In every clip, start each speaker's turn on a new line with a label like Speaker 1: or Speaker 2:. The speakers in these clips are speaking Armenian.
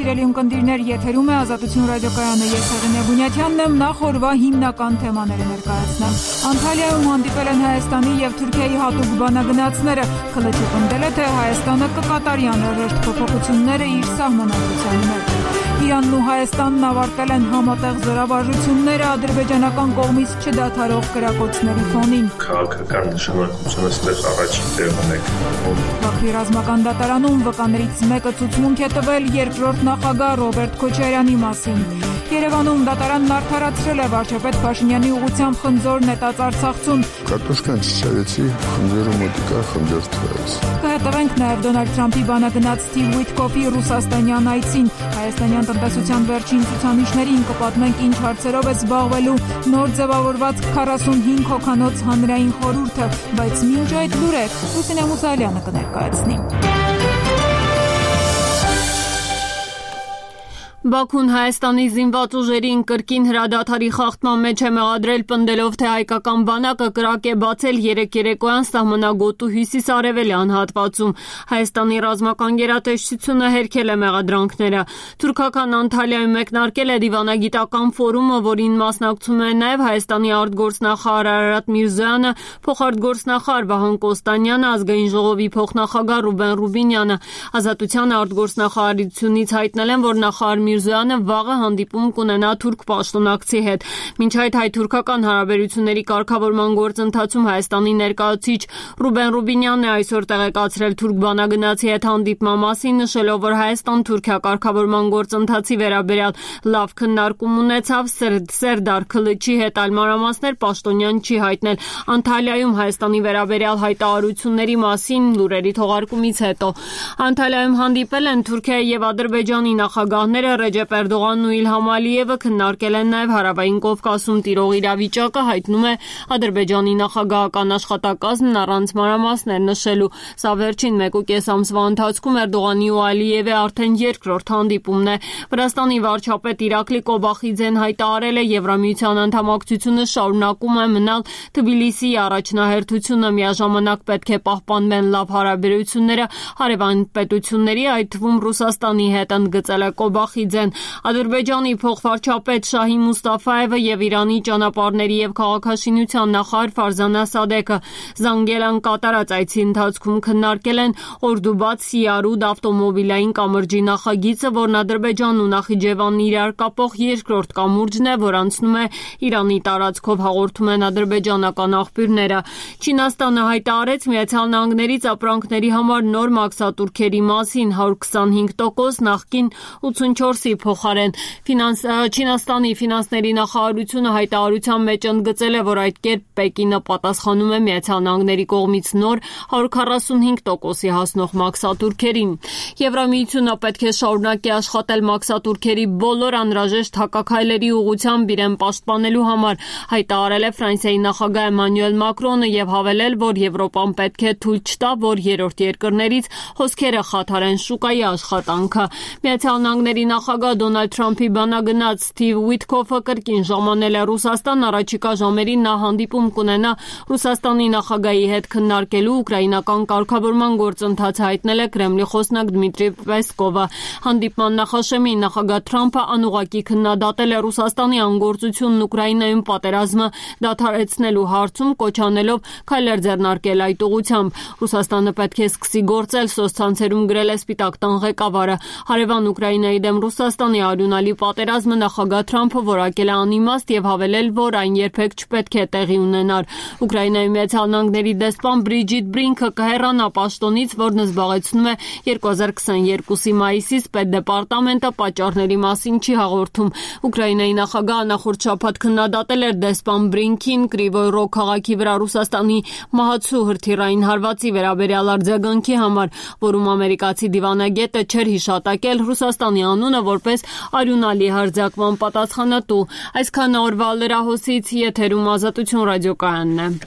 Speaker 1: Սիրելի ունկնդիրներ, եթերում է Ազատություն ռադիոկայանը, ես Հեղինե Բունյաթյանն եմ, նախ օրվա հիմնական թեմաները ներկայացնեմ։ Անտալիայում հանդիպել են Հայաստանի եւ Թուրքիայի հատուկ բանագնացները, ԽԼՉ պնդել է, թե Հայաստանը կկատարի անհրաժեշտ փոփոխությունները իր սահմանադրության մեջ։ Իրանն ու Հայաստանն ավարտել են համատեղ զորավարժությունները ադրբեջանական կողմից չդադարող կրակոցների ֆոնին։
Speaker 2: Քաղաքական նշանակությունը ստեղ առաջին տեղում է գտնվում։
Speaker 1: Բաքվի ռազմական դատարանում վկաներից մեկը ցուցմունք է տվել երկրորդ նախագահ Ռոբերտ Քոչարյանի մասին։ Երևանում դատարանն արդարացրել է վարչապետ Փաշինյանի ուղղությամբ խնձոր նետած Արցախցուն։
Speaker 3: Կարտոշկան չճարեցի, խնձորը մոտիկա խնձոր թվեց։
Speaker 1: Կհետևենք նաև Դոնալդ Թրամփի բանագնաց Սթիվ Ուիթկոֆի ռուսաստանյան այցին։ Հայաստանյան տնտեսության վերջին ցուցանիշներին կպատմենք ինչ հարցերով է զբաղվելու նոր ձևավորված 45 հոգանոց հանրային խորհուրդը, բայց մինչ այդ լուրեր Լուսինե Մուսալյանը կներկայացնի։
Speaker 4: Բաքուն Հայաստանի զինված ուժերին կրկին հրադադարի խախտման մեջ է մեղադրել, պնդելով, թե հայկական բանակը կրակ է բացել 3 երեկոյան սահմանագոտու հյուսիսարևելյան հատվածում։ Հայաստանի ռազմական գերատեսչությունը հերքել է մեղադրանքները։ Թուրքական Անտալիայում մեկնարկել է դիվանագիտական ֆորումը, որին մասնակցում են նաև Հայաստանի արտգործնախարար Արարատ Միրզոյանը, փոխարտգործնախարար Վահան Կոստանյանը, ազգային ժողովի փոխնախագահ Ռուբեն Ռուբինյանը։ Ազատության արտգործնախարարությունից հայտնել են, որ նախարար Միրզոյանը վաղը հանդիպում կունենա թուրք պաշտոնակցի հետ։ Մինչ այդ հայ-թուրքական հարաբերությունների կարգավորման գործընթացում Հայաստանի ներկայացուցիչ Ռուբեն Ռուբինյանն է այսօր տեղեկացրել թուրք բանագնացի հետ հանդիպման մասին, նշելով, որ Հայաստան-Թուրքիա կարգավորման գործընթացի վերաբերյալ լավ քննարկում ունեցավ, Սերդար ՔԼՉ-ի հետ այլ մանրամասներ պաշտոնյան չի հայտնել։ Անտալիայում Հայաստանի վերաբերյալ հայտարարությունների մասին լուրերի թողարկումից հետո Անտալիայում հանդիպել են Թուրքիայի եւ Ադրբեջանի նախագահները Ռեջեփ Էրդողանն ու Իլհամ Ալիևը, քննարկել են նաև Հարավային Կովկասում տիրող իրավիճակը, հայտնում է Ադրբեջանի նախագահական աշխատակազմն առանց մանրամասներ նշելու։ Սա վերջին 1.5 ամսվա ընթացքում Էրդողանի ու Ալիևի արդեն երկրորդ հանդիպումն է։ Վրաստանի վարչապետ Իրակլի Կոբախիձեն հայտարարել է Եվրամիության անդամակցությունը շարունակում է մնալ Թբիլիսիի առաջնահերթությունը, միաժամանակ պետք է պահպանվեն լավ հարաբերությունները հարևան պետությունների, այդ թվում Ռուսաստանի հետ, ընդգծել է Կոբախիձեն։ Ադրբեջանի փոխվարչապետ Շահի Մուստաֆայևը եւ Իրանի ճանապարհների եւ քաղաքաշինության նախարար Ֆարզանա Սադեկը Զանգելան կատարած այցի ընթացքում քննարկել են Օրդուբադ Սիարուդ ավտոմոբիլային կամրջի նախագիծը, որն Ադրբեջանն ու Նախիջևանն իրար կապող երկրորդ կամուրջն է, որ անցնում է Իրանի տարածքով, հաղորդում են ադրբեջանական աղբյուրները։ Չինաստանը հայտարարեց Միացյալ Նահանգներից ապրանքների համար նոր մաքսատուրքերի մասին 125%, նախկին 84-ի փոխարեն։ Չինաստանի ֆինանսների նախարարությունը հայտարարության մեջ ընդգծել է, որ այդ կերպ Պեկինը պատասխանում է Միացյալ Նահանգների կողմից նոր 145%-ի հասնող մաքսատուրքերին։ Եվրամիությունը պետք է շարունակի աշխատել մաքսատուրքերի բոլոր անհրաժեշտ հակաքայլերի ուղղությամբ իրեն պաշտպանելու համար, հայտարարել է Ֆրանսիայի նախագահ Էմանուել Մակրոնը եւ հավելել, որ Եվրոպան պետք է թույլ չտա, որ երրորդ երկրներից հոսքերը խաթարեն շուկայի աշխատանքը։ Միացյալ Նահանգների նախագահ Դոնալդ Թրամփի բանագնաց Սթիվ Ուիթկոֆը կրկին ժամանել է Ռուսաստան, առաջիկա ժամերին նա հանդիպում կունենա Ռուսաստանի նախագահի հետ քննարկելու ուկրաինական կարգավորման գործընթացը, հայտնել է Կրեմլի խոսնակ Դմիտրի Պեսկովը։ Հանդիպման նախաշեմին նախագահ Թրամփը անուղղակի քննադատել է Ռուսաստանի անգործությունն Ուկրաինայում պատերազմը դադարեցնելու հարցում, կոչ անելով քայլեր ձեռնարկել այդ ուղղությամբ։ Ռուսաստանը պետք է սկսի գործել, սոցցանցերում գրել է Սպիտակ տան ղեկավարը։ Հարևան Ուկրաինայի դեմ Ռուսաստանի արյունալի պատերազմը նախագահ Թրամփը որակել է անիմաստ եւ հավելել, որ այն երբեք չպետք է տեղի ունենար։ Ուկրաինայի Միացյալ Նահանգների դեսպան Բրիջիտ Բրինքը կհեռանա պաշտոնից, որն զբաղեցնում է 2022-ի մայիսից, պետդեպարտամենտը պատճառների մասին չի հաղորդում։ Ուկրաինայի նախագահը նախորդ շաբաթ քննադատել էր դեսպան Բրինքին Կրիվոյ Ռոգ քաղաքի վրա Ռուսաստանի մահացու հրթիռային հարվածի վերաբերյալ արձագանքի համար, որում ամերիկացի դիվանագետը չէր հիշատակել Ռուսաստանի անունը որպես արյունալի հարձակման պատասխանատու։ Այսքան օրվա լրահոսից, եթերում Ազատություն ռադիոկայանն է։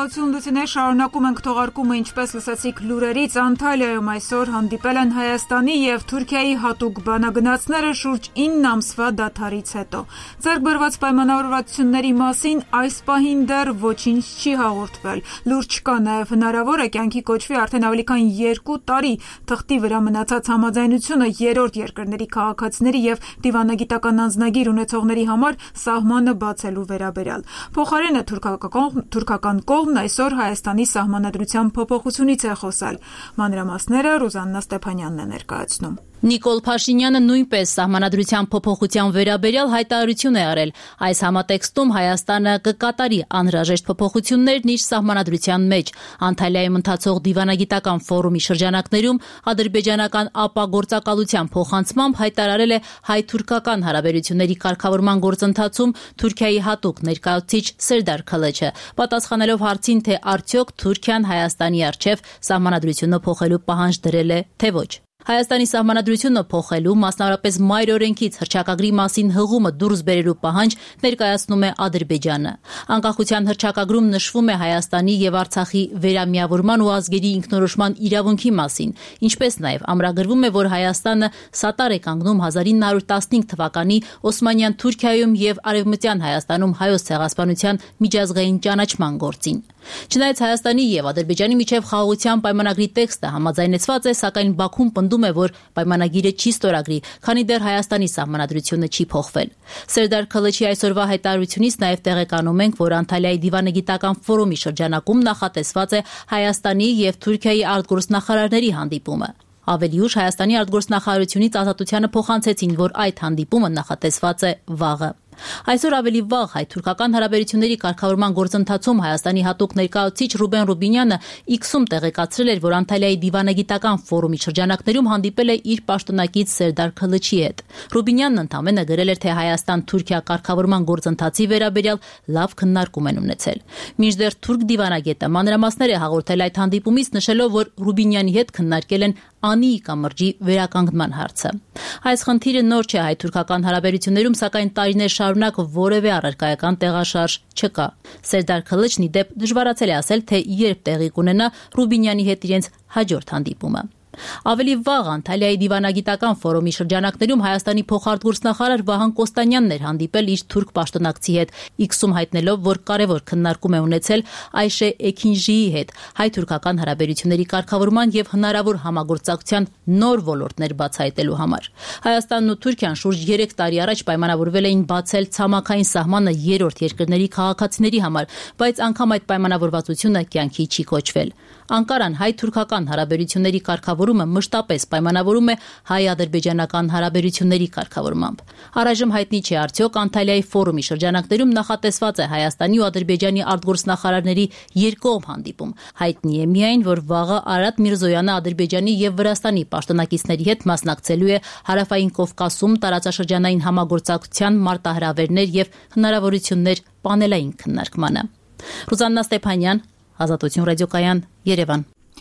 Speaker 1: Շնորհակալություն Լուսինե, շարունակում ենք թողարկումը, ինչպես լսեցիք լուրերից, Անտալիայում այսօր հանդիպել են Հայաստանի եւ Թուրքիայի հատուկ բանագնացները շուրջ 9 ամսվա դադարից հետո։ Ձեռք բերված պայմանավորվածությունների մասին այս պահին դեռ ոչինչ չի հաղորդվել։ Լուր չկա, նաեւ հնարավոր է կյանքի կոչվի արդեն ավելի քան 2 տարի թղթի վրա մնացած համաձայնությունը երրորդ երկրների քաղաքացիների եւ դիվանագիտական անձնագիր ունեցողների համար սահմանը բացելու վերաբերյալ։ Փոխարենը թուրքական կողմն այսօր Հայաստանի սահմանադրության փոփոխությունից է խոսալ։ Մանրամասները Ռուզաննա Ստեփանյանն է ներկայացնում։
Speaker 5: Նիկոլ Փաշինյանը նույնպես սահմանադրության փոփոխության վերաբերյալ հայտարարություն է արել։ Այս համատեքստում Հայաստանը կկատարի անհրաժեշտ փոփոխություններն իր սահմանադրության մեջ։ Անտալիայում ընթացող դիվանագիտական ֆորումի շրջանակներում ադրբեջանական ապագործակալության փոխանցմամբ հայտարարել է հայ-թուրքական հարաբերությունների կարգավորման գործընթացում Թուրքիայի հատուկ ներկայացուցիչ Սերդար Քալեչը, պատասխանելով հարցին, թե արդյոք Թուրքիան Հայաստանի առջև սահմանադրությունը փոխելու պահանջ դրել է, թե ոչ։ Հայաստանի սահմանադրությունը փոխելու, մասնավորապես մայր օրենքից հռչակագրի մասին հղումը դուրս բերելու պահանջ ներկայացնում է Ադրբեջանը։ Անկախության հռչակագրում նշվում է Հայաստանի եւ Արցախի վերամիավորման ու ազգերի ինքնորոշման իրավունքի մասին, ինչպես նաեւ ամրագրվում է, որ Հայաստանը սատար է կանգնում 1915 թվականի Օսմանյան Թուրքիայում եւ Արևմտյան Հայաստանում հայոց ցեղասպանության միջազգային ճանաչման գործին։ Չնայած Հայաստանի եւ Ադրբեջանի միջև խաղաղության պայմանագրի տեքստը համաձայնեցված է, սակայն Բաքուն պնդում է, որ պայմանագիրը չի ստորագրի, քանի դեռ Հայաստանի սահմանադրությունը չի փոխվել։ Սերդար Քալեչի այսօրվա հայտարարությունից նաեւ տեղեկանում ենք, որ Անտալիայի դիվանագիտական ֆորումի շրջանակում նախատեսված է Հայաստանի եւ Թուրքիայի արտգործնախարարների հանդիպումը։ Ավելի ուշ Հայաստանի արտգործնախարարությունից ազատությանը փոխանցեցին, որ այդ հանդիպումը նախատեսված է վաղը։ Այսօր ավելի վաղ հայ-թուրքական հարաբերությունների կարգավորման գործընթացում Հայաստանի հատուկ ներկայացուցիչ Ռուբեն Ռուբինյանը X-ում տեղեկացրել էր, որ Անտալիայի դիվանագիտական ֆորումի շրջանակներում հանդիպել է իր պաշտոնակից Սերդար Քալեչի հետ։ Ռուբինյանն ընդամենը գրել էր, թե Հայաստան-Թուրքիա կարգավորման գործընթացի վերաբերյալ լավ քննարկում են ունեցել։ Մինչդեռ թուրք դիվանագետը մանրամասներ է հաղորդել այդ հանդիպումից, նշելով, որ Ռուբինյանի հետ քննարկել են Անիի կամրջի վերականգնման հարցը։ Այս խնդիրը նոր չէ հայ-թուրքական հարաբերություններում, սակայն տարիներ շարունակ որևէ առարկայական տեղաշարժ չկա։ Սերդար Քալեչն ի դեպ դժվարացել է ասել, թե երբ տեղի կունենա Ռուբինյանի հետ իրենց հաջորդ հանդիպումը։ Ավելի վաղ Անտալիայի դիվանագիտական ֆորումի շրջանակներում Հայաստանի փոխարտգործնախարար Վահան Կոստանյանն էր հանդիպել իր թուրք պաշտոնակցի հետ, X-ում հայտնելով, որ կարևոր քննարկում է ունեցել Այշե Էքինժիի հետ հայ-թուրքական հարաբերությունների կարգավորման եւ հնարավոր համագործակցության նոր ոլորտներ բացահայտելու համար։ Հայաստանն ու Թուրքիան շուրջ 3 տարի առաջ պայմանավորվել էին բացել ցամաքային սահմանը երրորդ երկրների քաղաքացիների համար, բայց անգամ այդ պայմանավորվածությունը կյանքի չի կոչվել։ Անկարան հայ-թուրքական հարաբերությունների կարգավորումը մշտապես պայմանավորում է հայ-ադրբեջանական հարաբերությունների կարգավորմամբ։ Առայժմ հայտնի չէ արդյոք Անտալիայի ֆորումի շրջանակներում նախատեսված է Հայաստանի ու Ադրբեջանի արտգործնախարարների երկկողմ հանդիպում։ Հայտնի է միայն, որ վաղը Արադ Միրզոյանը Ադրբեջանի եւ Վրաստանի պաշտոնակիցների հետ մասնակցելու է Հարավային Կովկասում տարածաշրջանային համագործակցության մարտահրավերներ եւ հնարավորություններ պանելային քննարկմանը։ Ռուզաննա Ստեփանյան, Ազատություն ռադիոկայան, Երևան։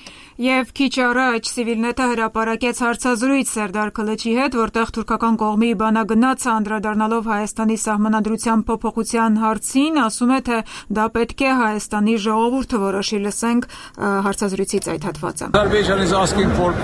Speaker 1: Եվ քիչ առաջ Civilnet-ը հրապարակեց հարցազրույց Սերդար Քալեչի հետ, որտեղ թուրքական կողմի բանագնացը անդրադառնալով Հայաստանի սահմանադրության փոփոխության հարցին, ասում է, թե դա պետք է Հայաստանի ժողովուրդը որոշի։ Լսենք հարցազրույցից այդ հատվածը։
Speaker 6: Azerbaijan is asking for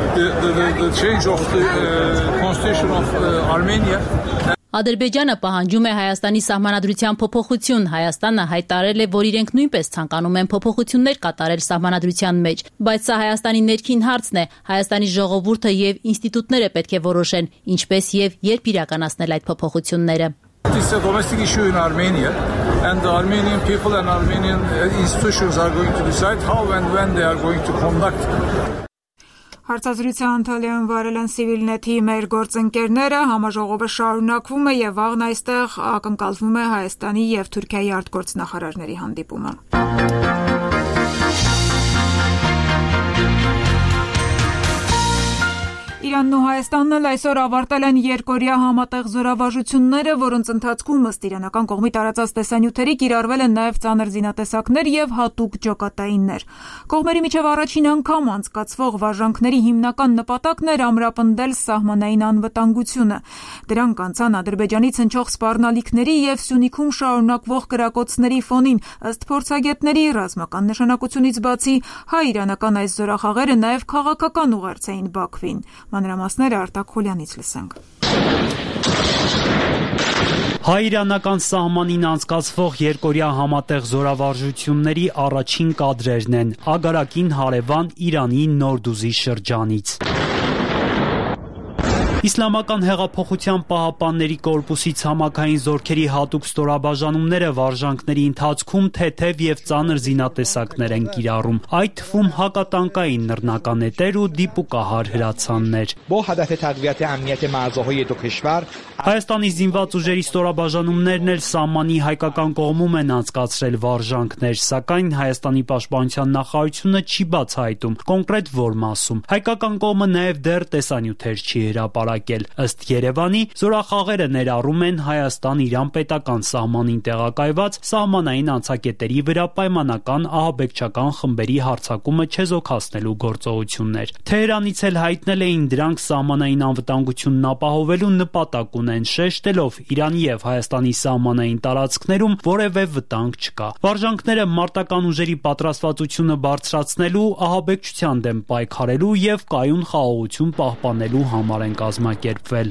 Speaker 6: the change of the constitution of Armenia.
Speaker 5: Ադրբեջանը պահանջում է Հայաստանի սահմանադրության փոփոխություն։ Հայաստանը հայտարարել է, որ իրենք նույնպես ցանկանում են փոփոխություններ կատարել սահմանադրության մեջ, բայց սա Հայաստանի ներքին հարցն է։ Հայաստանի ժողովուրդը եւ ինստիտուտները պետք է որոշեն, ինչպես եւ երբ իրականացնել այդ փոփոխությունները։
Speaker 6: It's a domestic issue in Armenia, and the Armenian people and Armenian institutions are going to decide how and when they are going to conduct.
Speaker 1: Հարցազրույցը Անտալիայում վարել են Civilnet-ի մեր գործընկերները, համաժողովը շարունակվում է եւ վաղն այստեղ ակնկալվում է Հայաստանի եւ Թուրքիայի արտգործնախարարների հանդիպումը։ Թուրքիանն ու Հայաստանն էլ այսօր ավարտել են երկօրյա համատեղ զորավարժությունները, որոնց ընթացքում ըստ իրանական կողմի տարածած տեսանյութերի կիրառվել են նաև ծանր զինատեսակներ եւ հատուկ ջոկատայիններ։ Կողմերի միջև առաջին անգամ անցկացվող վարժանքների հիմնական նպատակն էր ամրապնդել սահմանային անվտանգությունը։ Դրանք անցան Ադրբեջանից հնչող սպառնալիքների եւ Սյունիքում շարունակվող կրակոցների ֆոնին։ Ըստ փորձագետների ռազմական նշանակությունից բացի հայ-իրանական այս զորախաղերը նաև քաղաքական ուղերձ էին Բաքվին։ Մանրամասները Արտակ Խուլյանից լսենք։
Speaker 7: Հայ-իրանական սահմանին անցկացվող երկօրյա համատեղ զորավարժությունների առաջին կադրերն են Ագարակին հարևան Իրանի Նորդուզի շրջանից։ Իսլամական հեղափոխության պահապանների կորպուսի ցամաքային զորքերի հատուկ ստորաբաժանումները վարժանքների ընթացքում թեթև եւ ծանր զինատեսակներ են կիրառում, այդ թվում հակատանկային նռնականետեր ու դիպուկահար հրացաններ։ Հայաստանի զինված ուժերի ստորաբաժանումներն էլ սահմանի հայկական կողմում են անցկացրել վարժանքներ, սակայն Հայաստանի պաշտպանության նախարարությունը չի բացահայտում կոնկրետ որ մասում։ Հայկական կողմը նաեւ դեռ տեսանյութեր չի հրապարակել։ Ըստ Երևանի, զորախաղերը ներառում են Հայաստան-Իրան պետական սահմանին տեղակայված սահմանային անցակետերի վրա պայմանական ահաբեկչական խմբերի հարձակումը չեզոքացնելու գործողություններ։ Թեհրանից էլ հայտնել էին դրանք սահմանային անվտանգությունն ապահովելու նպատակ ունեն, շեշտելով Իրանի եւ Հայաստանի սահմանային տարածքներում որևէ վտանգ չկա։ Վարժանքները մարտական ուժերի պատրաստվածությունը բարձրացնելու, ահաբեկչության դեմ պայքարելու եւ կայուն խաղաղություն պահպանելու համար են կազմակերպվել։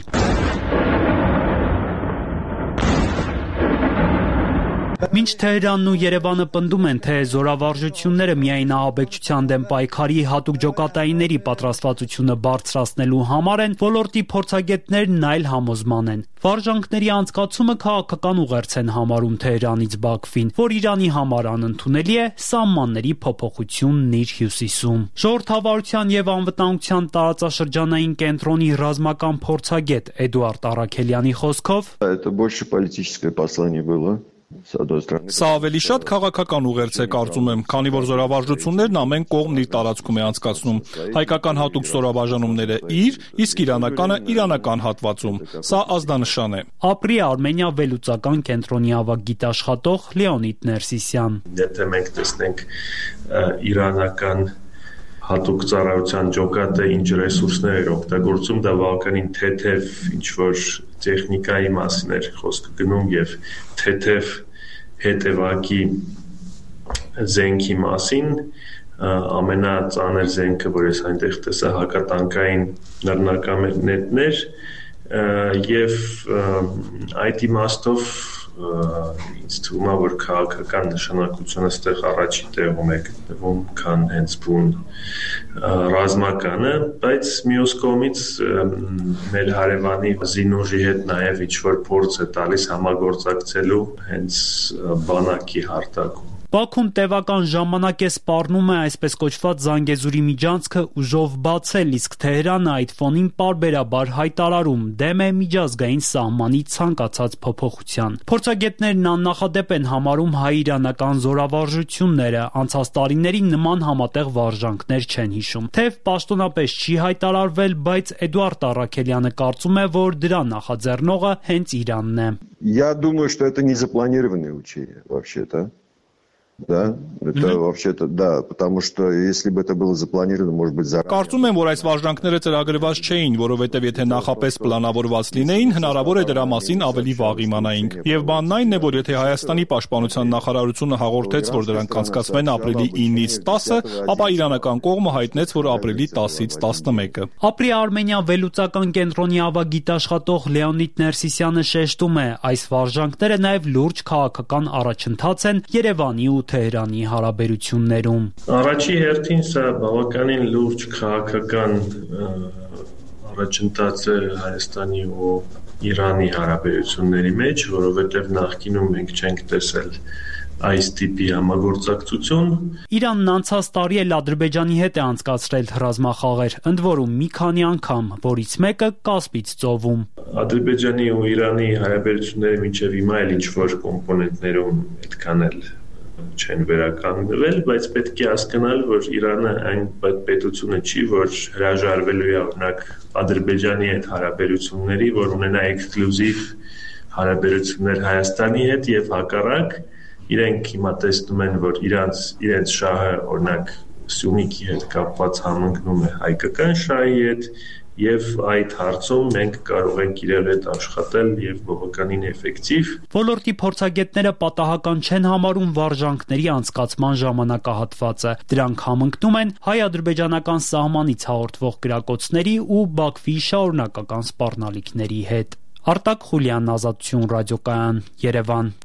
Speaker 7: Մինչ Թեհրանն ու Երևանը պնդում են, թե զորավարժությունները միայն ահաբեկչության դեմ պայքարի հատուկ ջոկատայինների պատրաստվածությունը բարձրացնելու համար են, ոլորտի փորձագետներն այլ համոզման են։ Վարժանքների անցկացումը քաղաքական ուղերձ են համարում Թեհրանից Բաքվին, որ Իրանի համար անընդունելի է սահմանների փոփոխությունն իր հյուսիսում։ Ժողովրդավարության եւ անվտանգության տարածաշրջանային կենտրոնի ռազմական փորձագետ Էդուարդ Առաքելյանի խոսքով,
Speaker 3: это больше политическое послание было.
Speaker 8: Սա ավելի շատ քաղաքական ուղերձ է կարծում եմ, քանի որ զորավարժություններն ամեն կողմն իր տարածքում է անցկացնում։ Հայկական հատուկ ստորաբաժանումները իր, իսկ իրանականը իրանական հատվածում։ Սա ազդանշան է։
Speaker 7: Ապրի Արմենիա վերլուծական կենտրոնի ավագ գիտաշխատող Լեոնիդ Ներսիսյան։
Speaker 2: Եթե մենք տեսնենք իրանական հատուկ ծառայության ջոկատը ինչ ռեսուրսներ էր օգտագործում, դա բավականին թեթև ինչ-որ տեխնիկայի մասին էր խոսքը գնում եւ թեթև հետևակի զենքի մասին, ամենածանր զենքը, որ ես այնտեղ տեսա, հակատանկային նռնականետներ եւ այդ իմաստով ինձ թվում է, որ քաղաքական նշանակությունը ստեղ առաջի տեղում է գտնվում, քան հենց բուն ռազմականը, բայց մյուս կողմից մեր հարևանի զինուժի հետ նաև ինչ-որ փորձ է տալիս համագործակցելու հենց բանակի հարթակում։
Speaker 7: Բաքուն տևական ժամանակ է սպառնում է այսպես կոչված Զանգեզուրի միջանցքը ուժով բացել, իսկ Թեհրանը այդ ֆոնին պարբերաբար հայտարարում դեմ է միջազգային սահմանի ցանկացած փոփոխության։ Փորձագետներն աննախադեպ են համարում հայ-իրանական զորավարժությունները, անցած տարիներին նման համատեղ վարժանքներ չեն հիշում։ Թեև պաշտոնապես չի հայտարարվել, բայց Էդուարդ Առաքելյանը կարծում է, որ դրա նախաձեռնողը հենց Իրանն է։
Speaker 3: Я думаю, что это не запланированные учения вообще-то. Да, это вообще-то да, потому что если бы это было запланировано, может быть, заранее.
Speaker 8: Կարծում եմ, որ այս վարժանքները ծրագրված չէին, որովհետև եթե նախապես պլանավորված լինեին, հնարավոր է դրա մասին ավելի վաղ իմանայինք։ Եվ բանն այն է, որ եթե Հայաստանի պաշտպանության նախարարությունը հաղորդեց, որ դրանք անցկացվեն ապրիլի 9-ից 10-ը, ապա իրանական կողմը հայտնեց, որ ապրիլի 10-ից 11-ը։
Speaker 7: Ապրի Արմենիա վերլուծական կենտրոնի ավագ գիտաշխատող Լեոնիդ Ներսիսյանը շեշտում է, այս վարժանքները նաև լուրջ քաղաքական առաջընթաց են Երևանի ու Թեհրանի հարաբերություններում։
Speaker 2: Առաջի հերթին սա բավականին լուրջ քաղաքական առաջընթաց է Հայաստանի ու Իրանի հարաբերությունների մեջ, որովհետև նախկինում մենք չենք տեսել այս տիպի համագործակցություն։
Speaker 7: Իրանն անցած տարի էլ Ադրբեջանի հետ է անցկացրել ռազմախաղեր, ընդ որում մի քանի անգամ, որից մեկը Կասպից ծովում։
Speaker 2: Ադրբեջանի ու Իրանի հարաբերությունները մինչև հիմա էլ ինչ-որ կոմպոնենտներում այդքան էլ չեն վերականգնվել, բայց պետք է հասկանալ, որ Իրանը այն պետությունը չի, որ հրաժարվելու է օրինակ Ադրբեջանի հետ հարաբերությունների, որ ունենա էքսկլյուզիվ հարաբերություններ Հայաստանի հետ եւ հակառակ իրենք հիմա տեսնում են, որ իրենց շահը օրինակ Սյունիքի հետ կապված համընկնում է հայկական շահի հետ եւ այդ հարցում մենք կարող ենք իրար հետ աշխատել եւ բավականին էֆեկտիվ։
Speaker 7: Ոլորտի փորձագետները պատահական չեն համարում վարժանքների անցկացման ժամանակահատվածը։ Դրանք համընկնում են հայ-ադրբեջանական սահմանից հաղորդվող գրակոծների ու Բաքվի շարունակական սպառնալիքների հետ։ Արտակ Խուլյան, Ազատություն ռադիոկայան, Երևան։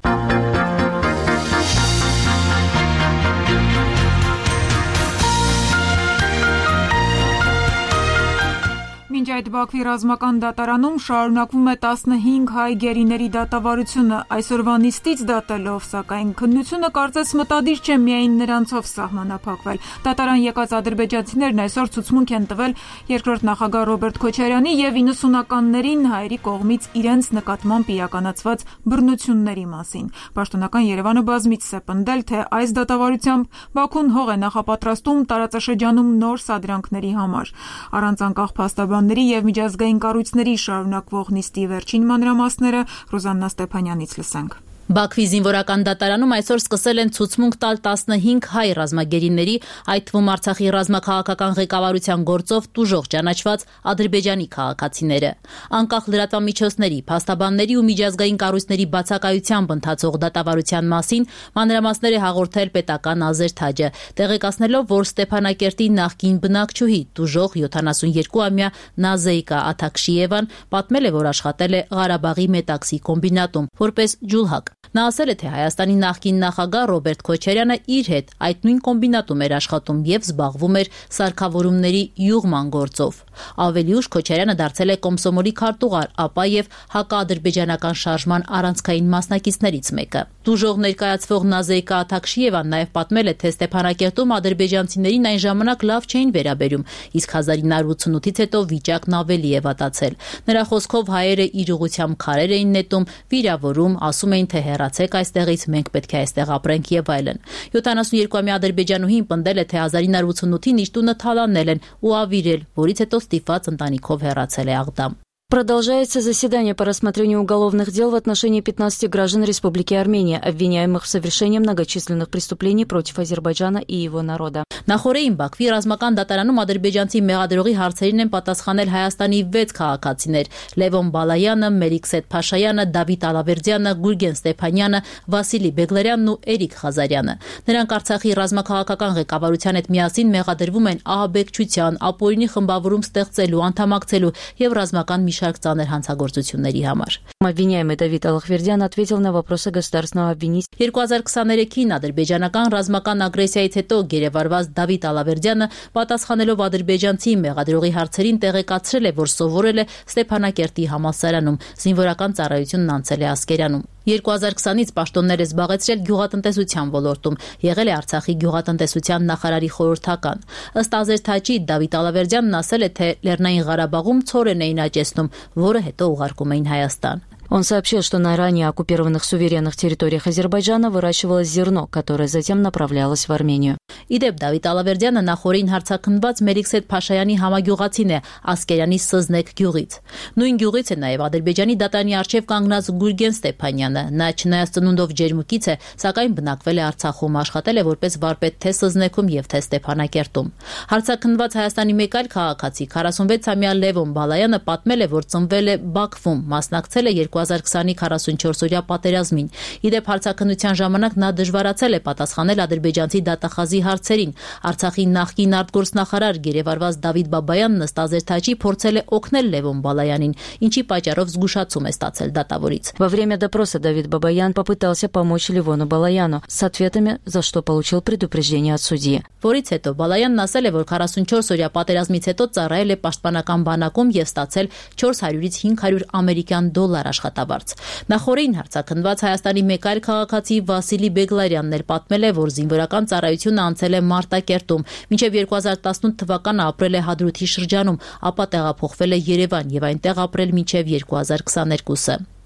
Speaker 1: Մինչ այդ Բաքվի ռազմական դատարանում շարունակվում է 15 հայ գերիների դատավարությունը, այսօրվա նիստից դատելով, սակայն քննությունը կարծես մտադիր չէ միայն նրանցով սահմանափակվել։ Դատարան եկած ադրբեջանցիներն այսօր ցուցմունք են տվել երկրորդ նախագահ Ռոբերտ Քոչարյանի եւ 90-ականներին հայերի կողմից իրենց նկատմամբ իրականացված բռնությունների մասին։ Պաշտոնական Երևանը բազմիցս է պնդել, թե այս դատավարությամբ Բաքուն հող է նախապատրաստում տարածաշրջանում նոր սադրանքների համար։ Առանց անկախ փաստաբանների եւ միջազգային կառույցների շարունակվող նիստի վերջին մանրամասները Ռոզաննա Ստեփանյանից լսենք։
Speaker 5: Բաքվի զինվորական դատարանում այսօր սկսել են ցուցմունք տալ 15 հայ ռազմագերիների, այդ թվում Արցախի ռազմաքաղաքական ղեկավարության գործով տուժող ճանաչված ադրբեջանի քաղաքացիները։ Անկախ լրատվամիջոցների, փաստաբանների ու միջազգային կառույցների բացակայությամբ ընթացող դատավարության մասին մանրամասներ է հաղորդել պետական Ազեր Թաջը, տեղեկացնելով, որ Ստեփանակերտի նախկին բնակչուհի տուժող 72-ամյա Նազեիկա Աթաքշիևան պատմել է, որ աշխատել է Ղարաբաղի Մետաքսի կոմբինատում որպես ջուլհակ։ Նա ասել է, թե Հայաստանի նախկին նախագահ Ռոբերտ Քոչարյանը իր հետ այդ նույն կոմբինատում էր աշխատում եւ զբաղվում էր սարքավորումների յուղման գործով։ Ավելի ուշ Քոչարյանը դարձել է Կոմսոմոլի քարտուղար, ապա եւ հակաադրբեջանական շարժման առանցքային մասնակիցներից մեկը։ Տուժող ներկայացվող Նազեիկա Աթաքշիևան նաեւ պատմել է, թե Ստեփանակերտում ադրբեջանցիներին այն ժամանակ լավ չէին վերաբերում, իսկ 1988-ից հետո վիճակն ավելի է վատացել։ Նրա խոսքով հայերը իր ուղղությամբ քարեր էին նետում, վիրավորում, ասում էին, թե հեռացեք այստեղից, մենք պետք է այստեղ ապրենք եւ այլն։ 72-ամյա ադրբեջանուհին պնդել է, թե 1988-ին իր տունը թալանել են ու ավիրել, որից հետո ստիպված ընտանիքով հեռացել է Աղդամ։
Speaker 9: Продолжается заседание по рассмотрению уголовных дел в отношении 15 граждан Республики Армения, обвиняемых в совершении многочисленных преступлений против Азербайджана и его народа.
Speaker 5: Նախորդին Բաքվի ռազմական դատարանում ադրբեջանցի մեղադրողի հարցերին են պատասխանել Հայաստանի 6 քաղաքացիներ՝ Լևոն Բալայանը, Մելիքսեթ Փաշայանը, Դավիթ Ալավերդյանը, Գուրգեն Ստեփանյանը, Վասիլի Բեգլարյանն ու Էրիկ Ղազարյանը։ Նրանք Արցախի ռազմաքաղաքական ղեկավարության հետ միասին մեղադրվում են ահաբեկչության, ապօրինի խմբավորում ստեղծելու, անդամակցելու եւ ռազմական մի շարք ծանր հանցագործությունների համար։
Speaker 9: Обвиняемый Давид Алахвердян ответил на вопросы государственного обвинителя.
Speaker 5: 2023-ին ադրբեջանական ռազմական ագրեսիայից հետո գերեվարված Դավիթ Ալավերդյանը պատասխանելով ադրբեջանցի մեղադրողի հարցերին տեղեկացրել է, որ սովորել է Ստեփանակերտի համալսարանում, զինվորական ծառայությունն անցել է Ասկերանում։ 2020-ից պաշտոններ է զբաղեցրել գյուղատնտեսության ոլորտում, եղել է Արցախի գյուղատնտեսության նախարարի խորհրդական։ Ըստ Ազեր Թաջի, Դավիթ Ալավերդյանն ասել է, թե Լեռնային Ղարաբաղում ցորեն էին աճեցնում, որը հետո ուղարկում էին Հայաստան։
Speaker 9: Он сообщил, что на ранее оккупированных суверенных территориях Азербайджана выращивалось зерно, которое затем направлялось в Армению.
Speaker 5: Իդեպ Դավիթ Ալավերդյանը նախորդին հարցաքննված Մելիքսեթ Փաշայանի համագյուղացին է Ասկերանի Սզնեկ գյուղից։ Նույն գյուղից է նաև Ադրբեջանի դատարանի արչև կանգնած Գուրգեն Ստեփանյանը։ Նա չնայած ծնունդով ջերմուկից է, սակայն բնակվել է Արցախում, աշխատել է որպես վարպետ թե Սզնեքում եւ թե Ստեփանակերտում։ Հարցաքննված Հայաստանի մեկ այլ քաղաքացի 46-ամյա Լևոն Բալայանը պատմել է, որ ծնվել է Բաքվում, մասնակցել է 2020-ի 44-օրյա պատերազմին։ Իդեպ հարցաքննության ժամանակ նա դժվարացել է պատասխանել ադրբեջանցի դատախազի հարցերին։ Արցախի նախկին արտգործնախարար գերեվարված Դավիթ Բաբայանն ըստ Ազեր Թաջի փորձել է օգնել Լևոն Բալայանին, ինչի պատճառով զգուշացում է ստացել դատավորից։
Speaker 9: Во время допроса Давид Бабаян попытался помочь Левону Балаяну с ответами, за что получил предупреждение от судьи.
Speaker 5: Որից հետո Բալայանն ասել է, որ 44-օրյա պատերազմից հետո ծառայել է պաշտպանական բանակում եւ ստացել 400-ից 500 ամերիկյան դոլար աշխատավարձ։ Նախորդին հարցաքննված Հայաստանի մեկ այլ քաղաքացի Վասիլի Բեգլարյանն էլ պատմել է, որ զինվորական ծառայությունը անցել է Մարտակերտում, մինչև 2018 թվականը ապրել է Հադրութի շրջանում, ապա տեղափոխվել է Երևան եւ այնտեղ ապրել մինչև 2022-ը։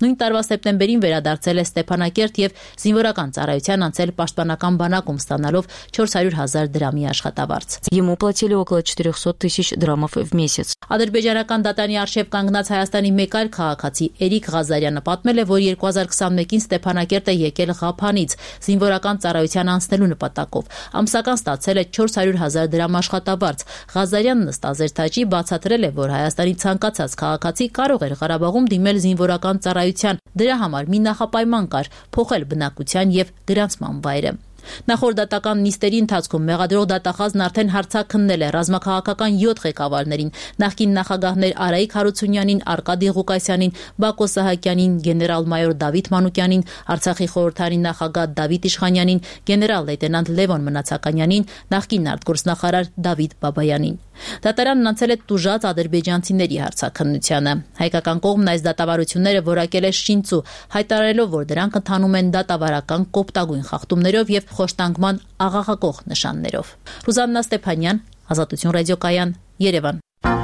Speaker 5: Նույն տարվա սեպտեմբերին վերադարձել է Ստեփանակերտ եւ զինվորական ծառայության անցել պաշտպանական բանակում, ստանալով 400,000 դրամի աշխատավարձ։
Speaker 9: Ему платили около 400 тысяч драмов в месяц.
Speaker 5: Ադրբեջանական դատարանի արշիվ կանգնած Հայաստանի մեկ այլ քաղաքացի Էրիկ Ղազարյանը պատմել է, որ 2021-ին Ստեփանակերտ է եկել Ղափանից զինվորական ծառայության անցնելու նպատակով։ Ամսական ստացել է 400,000 դրամ աշխատավարձ։ Ղազարյանն ըստ Ազերթաճի բացատրել է, որ Հայաստանի ցանկացած քաղաքացի կարող էր Ղարաբաղում դիմել զինվորական ծառայության։ Դրա համար մի նախապայման կար՝ փոխել բնակության եւ գրանցման վայրը։ Նախորդ դատական նիստերի ընթացքում մեղադրող դատախազն արդեն հարցաքննել է ռազմաքաղաքական 7 ղեկավարներին, նախկին նախագահներ Արայիկ Հարությունյանին, Արկադի Ղուկասյանին, Բակո Սահակյանին, գեներալ-մայոր Դավիթ Մանուկյանին, Արցախի խորհրդարանի նախագահ Դավիթ Իշխանյանին, գեներալ-լեյտենանտ Լևոն Մնացականյանին, նախկին արտգործնախարար Դավիթ Բաբայանին։ Դատարանն անցել է տուժած ադրբեջանցիների հարցաքննությանը։ Հայկական կողմն այս դատավարությունները որակել է շինծու, հայտարարելով, որ դրանք ընթանում են դատավարական կոպտագույն խախտումներով եւ խոշտանգման աղաղակող նշաններով։ Ռուզաննա Ստեփանյան, Ազատություն ռադիոկայան, Երևան։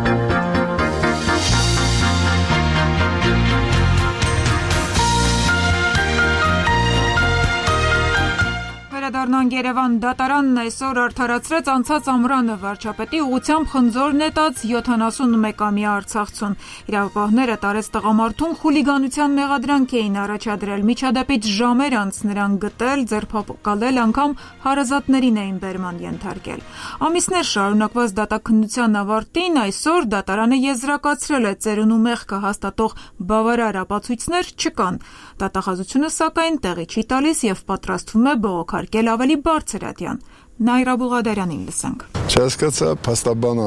Speaker 1: Վերադառնանք Երևան, դատարանն այսօր արդարացրեց անցած ամռանը վարչապետի ուղղությամբ խնձոր նետած 71-ամյա արցախցուն։ Իրավապահները տարեց տղամարդուն խուլիգանության մեղադրանք էին առաջադրել, միջադեպից ժամեր անց նրան գտել, ձերբակալել, անգամ հարազատներին էին բերման ենթարկել։ Ամիսներ շարունակված դատաքննության ավարտին այսօր դատարանը եզրակացրել է ծերունու մեղքը հաստատող բավարար ապացույցներ չկան։ Դատախազությունը սակայն տեղի չի տալիս եւ պատրաստվում է բողոքարկել ավելի բարձր ատյան։ Նայրա Բուղադարյանին լսենք։
Speaker 10: Չհասկացա, փաստաբանը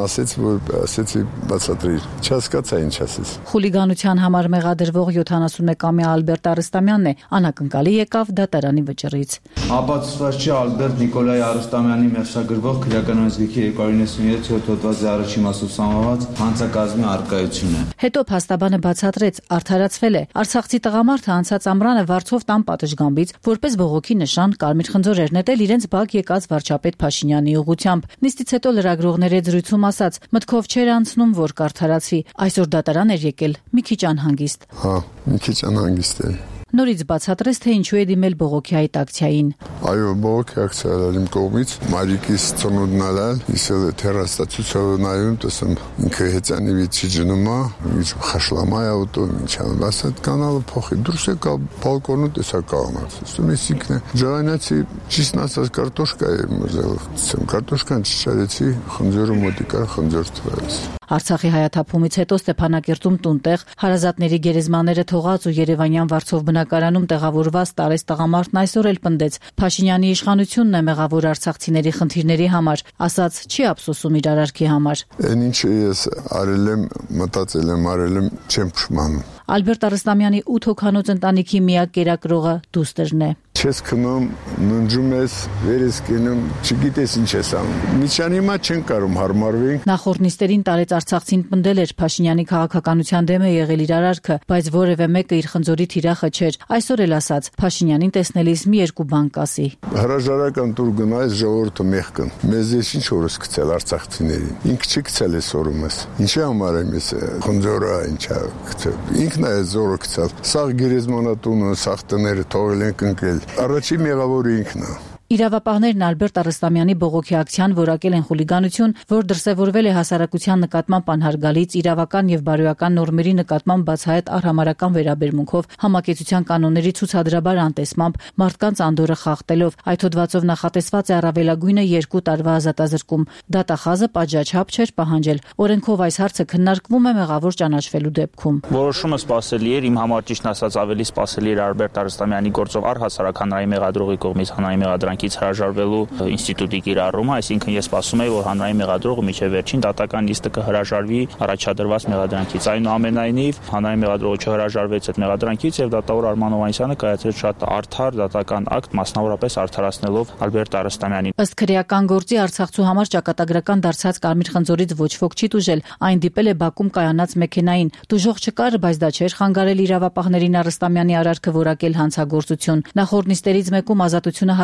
Speaker 10: ասեցի բացատրիր։ Չհասկացա ինչ ասես։
Speaker 9: Խուլիգանության համար մեղադրվող 71-ամյա Ալբերտ Արստամյանն է, անակնկալի եկավ դատարանի վճռից։
Speaker 11: Ապացուցված չէ Ալբերտ Նիկոլայ Արստամյանի մեղսագրվող քրեական ազգի 297 հոդվածի առաջին մասով սահմանված հանցակազմի արկայությունը։
Speaker 9: Հետո փաստաբանը բացատրեց, արդարացվել է։ Արցախցի տղամարդը անցած ամռանը Վարչով տան պատշգամբից որպես բողոքի նշան կարմիր խնձոր էր նետել իրենց բակ եկած վարչապետ Փաշինյանի ուղղությամբ։ Նիստից հետո լրագրողների զրույցում ասաց, մտքով չէր անցնում, որ կարդարացվի։ Այսօր դատարան էր եկել մի քիչ անհանգիստ։
Speaker 10: Հա, մի քիչ անհանգիստ էր։
Speaker 9: Նորից բացատրեց, թե ինչու է դիմել բողոքի այտակցիային։
Speaker 10: Այո, բողոքի ակցիա իմ կողմից Մարիկիս ծնունդն ալալ, իսել թերաստացուցով նայում, տեսեմ ինքը հեծանի վիճի ջնումա, ինչ խաշլամայա ուտո, ինչ անում, ասած կանալը փոխի, դուրս եկա բալկոնու տեսա կաղնած, ասում ես ինքն է, ջրանացի, ճիշտն ասած կարտոշկա է մզել, կարտոշկան չճարեցի, խնձորը մոտիկա խնձոր թվայց։
Speaker 9: Արցախի հայաթափումից հետո Ստեփանակերտում տունտեղ հարազատների գերեզմաները թողած ու Երևանյան Վարչով բնակարանում տեղավորված տարեց տղամարդն այսօր էլ պնդեց Փաշինյանի իշխանությունն է մեղավոր արցախցիների խնդիրների համար, ասաց չի ափսոսում իր արարքի համար։
Speaker 10: Այն ինչը ես արել եմ, մտածել եմ, արել եմ, չեմ փշմանում։
Speaker 9: Ալբերտ Արստամյանի 8 հոգանոց ընտանիքի միակ կերակրողը դուստրն է։
Speaker 10: Չես քնում, ննջում ես, վեր ես կենում, չգիտես ինչ ես անում։ Միջան հիմա չեն կարող հարմարվենք։
Speaker 9: Նախորդ նիստերին տարեց Արցախցին պնդել էր Փաշինյանի քաղաքականության դեմ է եղել իր արարքը, բայց որևէ մեկը իր խնձորի թիրախը չէր։ Այսօր էլ ասաց, Փաշինյանին տեսնելիս մի երկու բան կասի։
Speaker 10: Հրաժարական տուր գնայս ժողովուրդը մեղքն։ Մեզ ես ինչ օրս գցել արցախցիներին։ Ինքը չի գցել է սորումս։ Ինչի համար եմ ես խնձորը ինչա գցել։ Ինքն է զորը գցել։ Սաղ գերեզմանատունը, սաղ տները թողել են կնկել։ Առաջին մեղավորը ինքն է։
Speaker 9: Իրավապահներն Ալբերտ Արստամյանի բողոքի ակցիան որակել են խուլիգանություն, որ դրսևորվել է հասարակության նկատմամբ անհարգալից իրավական եւ բարոյական նորմերի նկատմամբ բացահայտ արհամարհական վերաբերմունքով, համակեցության կանոնների ցուցադրաբար անտեսմամբ, մարդկանց անդորը խախտելով։ Այդ հոդվածով նախատեսված է առավելագույնը 2 տարվա ազատազրկում։ Դատախազը պատժաչափ չէր պահանջել։ Օրենքով այս հարցը քննարկվում է մեղավոր ճանաչվելու դեպքում։
Speaker 12: Որոշումը սպասելի էր, իմ համար ճիշտ ասած ավելի սպասելի էր Ալբերտ Արստամյանի գործով առհասարակ հանրային մեղադրողի կողմից հանրային մեղադրանք հրաժարվելու ինստիտուտի կիրառումը, այսինքն ես սպասում եմ, որ հանրային մեղադրողը միջև վերջին դատական նիստը կհրաժարվի առաջադրված մեղադրանքից։ Այնուամենայնիվ, հանրային մեղադրողը չհրաժարվեց այդ մեղադրանքից եւ դատավոր Արման Հովհաննիսյանը կայացրեց շատ արդար դատական ակտ, մասնավորապես արդարացնելով Ալբերտ Արստամյանին։
Speaker 9: Ըստ քրեական գործի Արցախցու համար ճակատագրական դարձած կարմիր խնձորից ոչ ոք չի տուժել, այն դիպել է Բաքում կայանած մեքենային։ Տուժող չկար, բայց դա չէր խանգարել իրավապահներին Արստամյանի արարքը որակել հանցագործություն։ Նախորդ նիստերից մեկում Ազատությունը հարցրել էր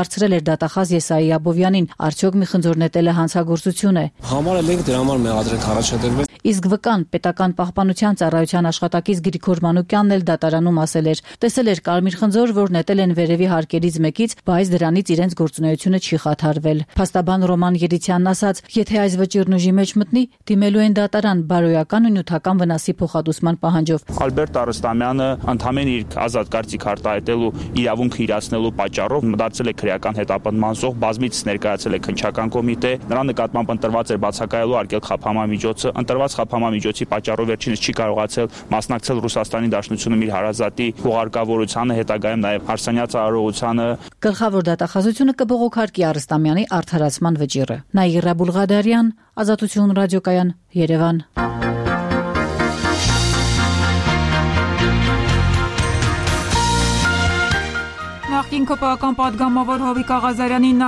Speaker 9: դատախազ Եսայի Աբովյանին, արդյոք մի խնձոր նետելը հանցագործություն է։
Speaker 13: Համարել ենք դրա համար մեղադրանք առաջադրվել։
Speaker 9: Իսկ վկան պետական պահպանության ծառայության աշխատակից Գրիգոր Մանուկյանն էլ դատարանում ասել էր. տեսել էր կարմիր խնձոր, որ նետել են վերևի հարկերից մեկից, բայց դրանից իրենց գործունեությունը չի խաթարվել։ Փաստաբան Ռոման Երիցյանն ասաց, եթե այս վճիռն ուժի մեջ մտնի, դիմելու են դատարան բարոյական ու նյութական վնասի փոխհատուցման պահանջով։
Speaker 12: Ալբերտ Արստամյանը ընդհանրեն իր ազատ կարծիք արտահայտելու իրավունքը իրացնելու պատճառով դարձել է քրեական հետապնդման զոհ, բազմիցս ներկայացել է քննչական կոմիտե, նրա նկատմամբ ընտրված էր բացակայելու արգել խափամամիջոցը, ընտրված խափամամիջոցի պատճառով վերջինս չի կարողացել մասնակցել Ռուսաստանի Դաշնությունում իր հարազատի հուղարկավորությանը, հետագայում նաև Հարսանյաց արարողությանը։
Speaker 9: Գլխավոր դատախազությունը կբողոքարկի Արստամյանի արդարացման վճիռը։ Նաիրա Բուլղադարյան, Ազատություն ռադիոկայան, Երևան։
Speaker 1: Նախկին ԿՊԱ-ական պատգամավոր Հովիկ Աղազարյանին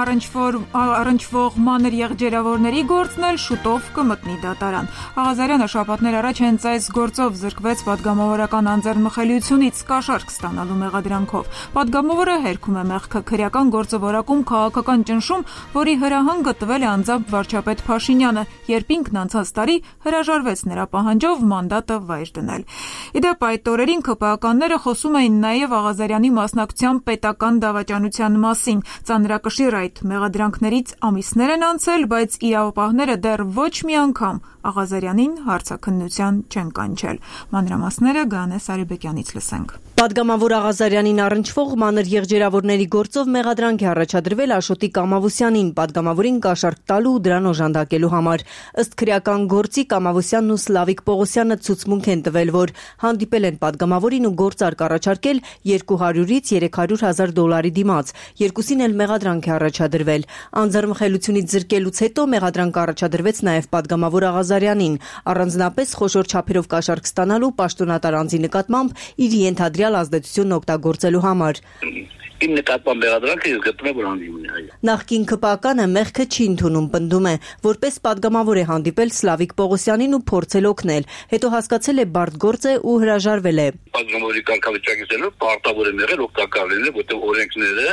Speaker 1: առնչվող մանր եղջերավորների գործն էլ շուտով կմտնի դատարան։ Աղազարյանը շաբաթներ առաջ հենց այս գործով զրկվեց պատգամավորական անձեռնմխելիությունից կաշառք ստանալու մեղադրանքով։ Պատգամավորը հերքում է մեղքը քրեական գործովորակում քաղաքական ճնշում, որի հրահանգը տվել է անձամբ վարչապետ Փաշինյանը, երբ ինքն անցած տարի հրաժարվեց նրա պահանջով մանդատը վայր դնել։ Իդեպ այդ օրերին ԿՊԱ-ականները խոսում էին նաև Աղազարյանի մասնակցությամբ պետական դավաճանության մասին։ Ծանրակշիռ այդ մեղադրանքներից ամիսներ են անցել, բայց իրավապահները դեռ ոչ մի անգամ Աղազարյանին հարցաքննության չեն կանչել։ Մանրամասները Գանե Սարիբեկյանից լսենք։
Speaker 14: Պատգամավոր Աղազարյանին առնչվող մանր եղջերավորների գործով մեղադրանք է առաջադրվել Աշոտի Կամավոսյանին, պատգամավորին կաշառք տալու ու դրան օժանդակելու համար։ Ըստ քրեական գործի Կամավոսյանն ու Սլավիկ Պողոսյանը ցուցմունք են տվել, որ հանդիպել են պատգամավորին ու գործարք առաջարկել 200-ից 300,000 դոլարի դիմաց։ Երկուսին էլ մեղադրանք է առաջադրվել։ Անձեռնմխելիությունից զրկելուց հետո մեղադրանք առաջադրվեց նաև պատգամավոր Աղազարյանին, առանձնապես խոշոր չափերով կաշառք ստանալու պաշտոնատար անձի նկատմամբ իր ենթադրյալ ազդեցությունն օգտագործելու համար։
Speaker 15: Իմ նկատմամբ մեղադրանքը ես գտնում եմ, որ անիմն է։
Speaker 14: Նախկին ԿՊԱ-կանը մեղքը չի ընդունում, պնդում է, որպես պատգամավոր է հանդիպել Սլավիկ Պողոսյանին ու փորձել օգնել, հետո հասկացել է բարդ գործ է ու հրաժարվել է։
Speaker 15: Պատգամավորի կարգավիճակից ելնելով պարտավոր է եղել օգտակար լինել, որտեղ օրենքները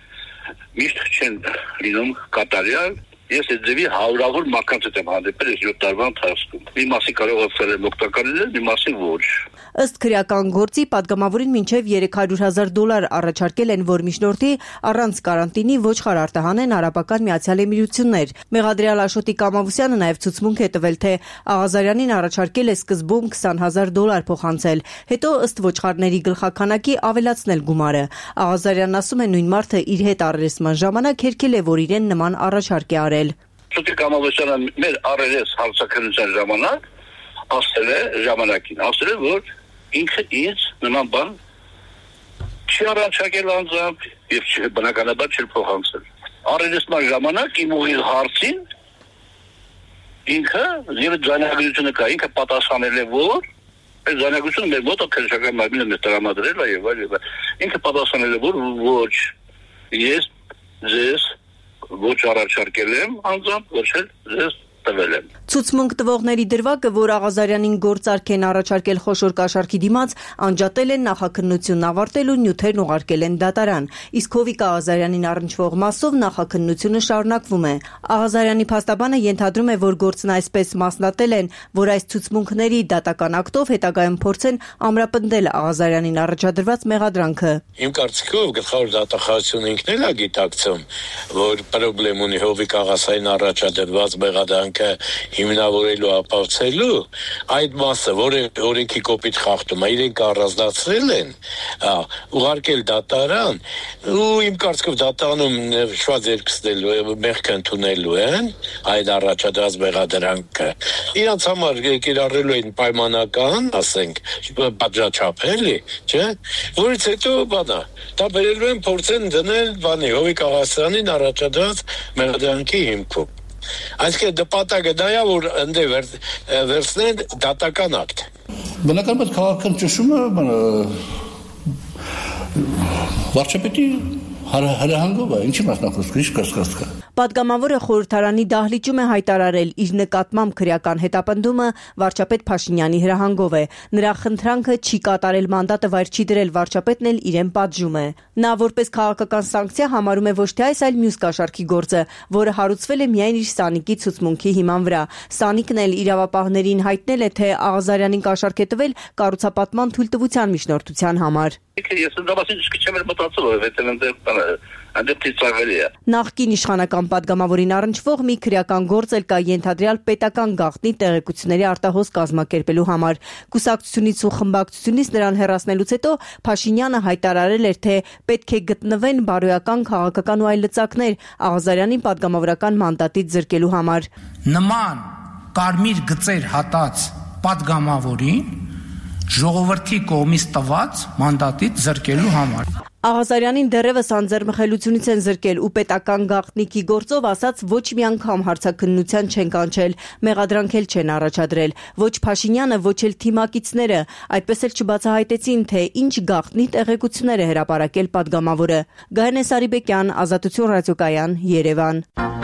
Speaker 15: միշտ չեն լինում կատարյալ։ Ես այդ ձևի հարյուրավոր մարդկանց հետ եմ հանդիպել 7 տարվա ընթացքում։ Մի մասի կարող է օգտակար լինել, մի մասի ոչ։
Speaker 14: Ըստ քրեական գործի պատգամավորին մինչև 300,000 դոլար առաջարկել են, որ միջնորդի առանց կարանտինի ոչխար արտահանեն Արաբական Միացյալ Էմիրություններ։ Մեղադրյալ Աշոտի Կամավոսյանը նաև ցուցմունք է տվել, թե Աղազարյանին առաջարկել է սկզբում 20,000 դոլար փոխանցել, հետո ըստ ոչխարների գլխաքանակի ավելացնել գումարը։ Աղազարյանն ասում է, նույն մարդը իր հետ առերեսման ժամանակ հերքել է, որ իրեն նման առաջարկ է արել։
Speaker 15: Աշոտի Կամավոսյանը մեր առերես հարցաքննության ժամանակ ասել է, որ ինքը ինձ նման բան չի առաջարկել անձամբ և բնականաբար չի փոխանցել։ Առերեսման ժամանակ իմ ուղիղ հարցին ինքը և ձայնագրությունը կա, ինքը պատասխանել է, որ այդ ձայնագրությունը մեր մոտ քննչական մարմինը մեզ տրամադրել է և այլ։ Ինքը պատասխանել է, որ ոչ, ես ձեզ ոչ առաջարկել եմ անձամբ, ոչ էլ ձեզ տվել եմ։
Speaker 14: Ցուցմունք տվողների դրվագը, որ Աղազարյանին գործարք են առաջարկել խոշոր կաշառքի դիմաց, անջատել են, նախաքննությունն ավարտել ու նյութերն ուղարկել են դատարան, իսկ Հովիկ Աղազարյանին առնչվող մասով նախաքննությունը շարունակվում է։ Աղազարյանի փաստաբանը ենթադրում է, որ գործն այսպես մասնատել են, որ այս ցուցմունքների դատական ակտով հետագայում փորձեն ամրապնդել Աղազարյանին առաջադրված մեղադրանքը։
Speaker 16: Իմ կարծիքով գլխավոր դատախազությունը ինքն էլ է գիտակցում, որ պրոբլեմ ունի Հովիկ Աղազարյանին առաջադրված մեղադրանքը հիմնավորելու ապացուցելու այդ մասը, որը օրենքի կոպիտ խախտում է, իրենք առանձնացրել են, ուղարկել դատարան ու իմ կարծիքով դատարանում շված երկստելու մեղքը ընդունելու են այդ առաջադրած մեղադրանքը։ Իրանց համար կիրառելու են պայմանական, ասենք, պատժաչափ էլի, չէ՞, որից հետո բանա, դա բերելու են փորձեն դնել Հովիկ Աղազարյանին առաջադրած մեղադրանքի հիմքում։ Այսինքն նպատակը դա է, որ ընդ վերցնեն դատական ակտ։
Speaker 6: Բնականաբար քաղաքական ճնշումը վարչապետի հրահանգով է, ինչի մասնակցություն, ինչ կասկած կա։
Speaker 14: Պատգամավորը խորհրդարանի դահլիճում է հայտարարել իր նկատմամբ քրեական հետապնդումը վարչապետ Փաշինյանի հրահանգով է։ Նրա խնդրանքը չի կատարել մանդատը վայր չի դրել, վարչապետն էլ իրեն պատժում է։ Նա որպես քաղաքական սանկցիա համարում է ոչ թե այս, այլ մյուս կաշառքի գործը, որը հարուցվել է միայն իր Սանիկի ցուցմունքի հիման վրա։ Սանիկն էլ իրավապահներին հայտնել է, թե Աղազարյանին կաշառք է տվել կառուցապատման թույլտվության միջնորդության համար։
Speaker 15: Ես դրամասին չեմ մտածել, որովհետև
Speaker 14: Նախկին իշխանական պատգամավորին առնչվող մի քրեական գործ էլ կա ենթադրյալ պետական գաղտնի տեղեկությունների արտահոս կազմակերպելու համար։ Կուսակցությունից ու խմբակցությունից նրան հեռացնելուց հետո Փաշինյանը հայտարարել էր, թե պետք է գտնվեն բարոյական, քաղաքական ու այլ լծակներ Աղազարյանին պատգամավորական մանդատից զրկելու համար։
Speaker 17: Նման կարմիր գծեր հատած պատգամավորին ժողովրդի կողմից տված մանդատից զրկելու համար։
Speaker 14: Աղազարյանին դեռևս անձեռմխելությունից են զրկել ու պետական գաղտնիքի գործով ասած ոչ մի անգամ հարցաքննության չեն կանչել, մեղադրանք էլ չեն առաջադրել։ Ոչ Փաշինյանը, ոչ էլ թիմակիցները այդպես էլ չբացահայտեցին, թե ինչ գաղտնի տեղեկություններ է հրապարակել պատգամավորը։ Գայանե Սարիբեկյան, Ազատություն ռադիոկայան, Երևան։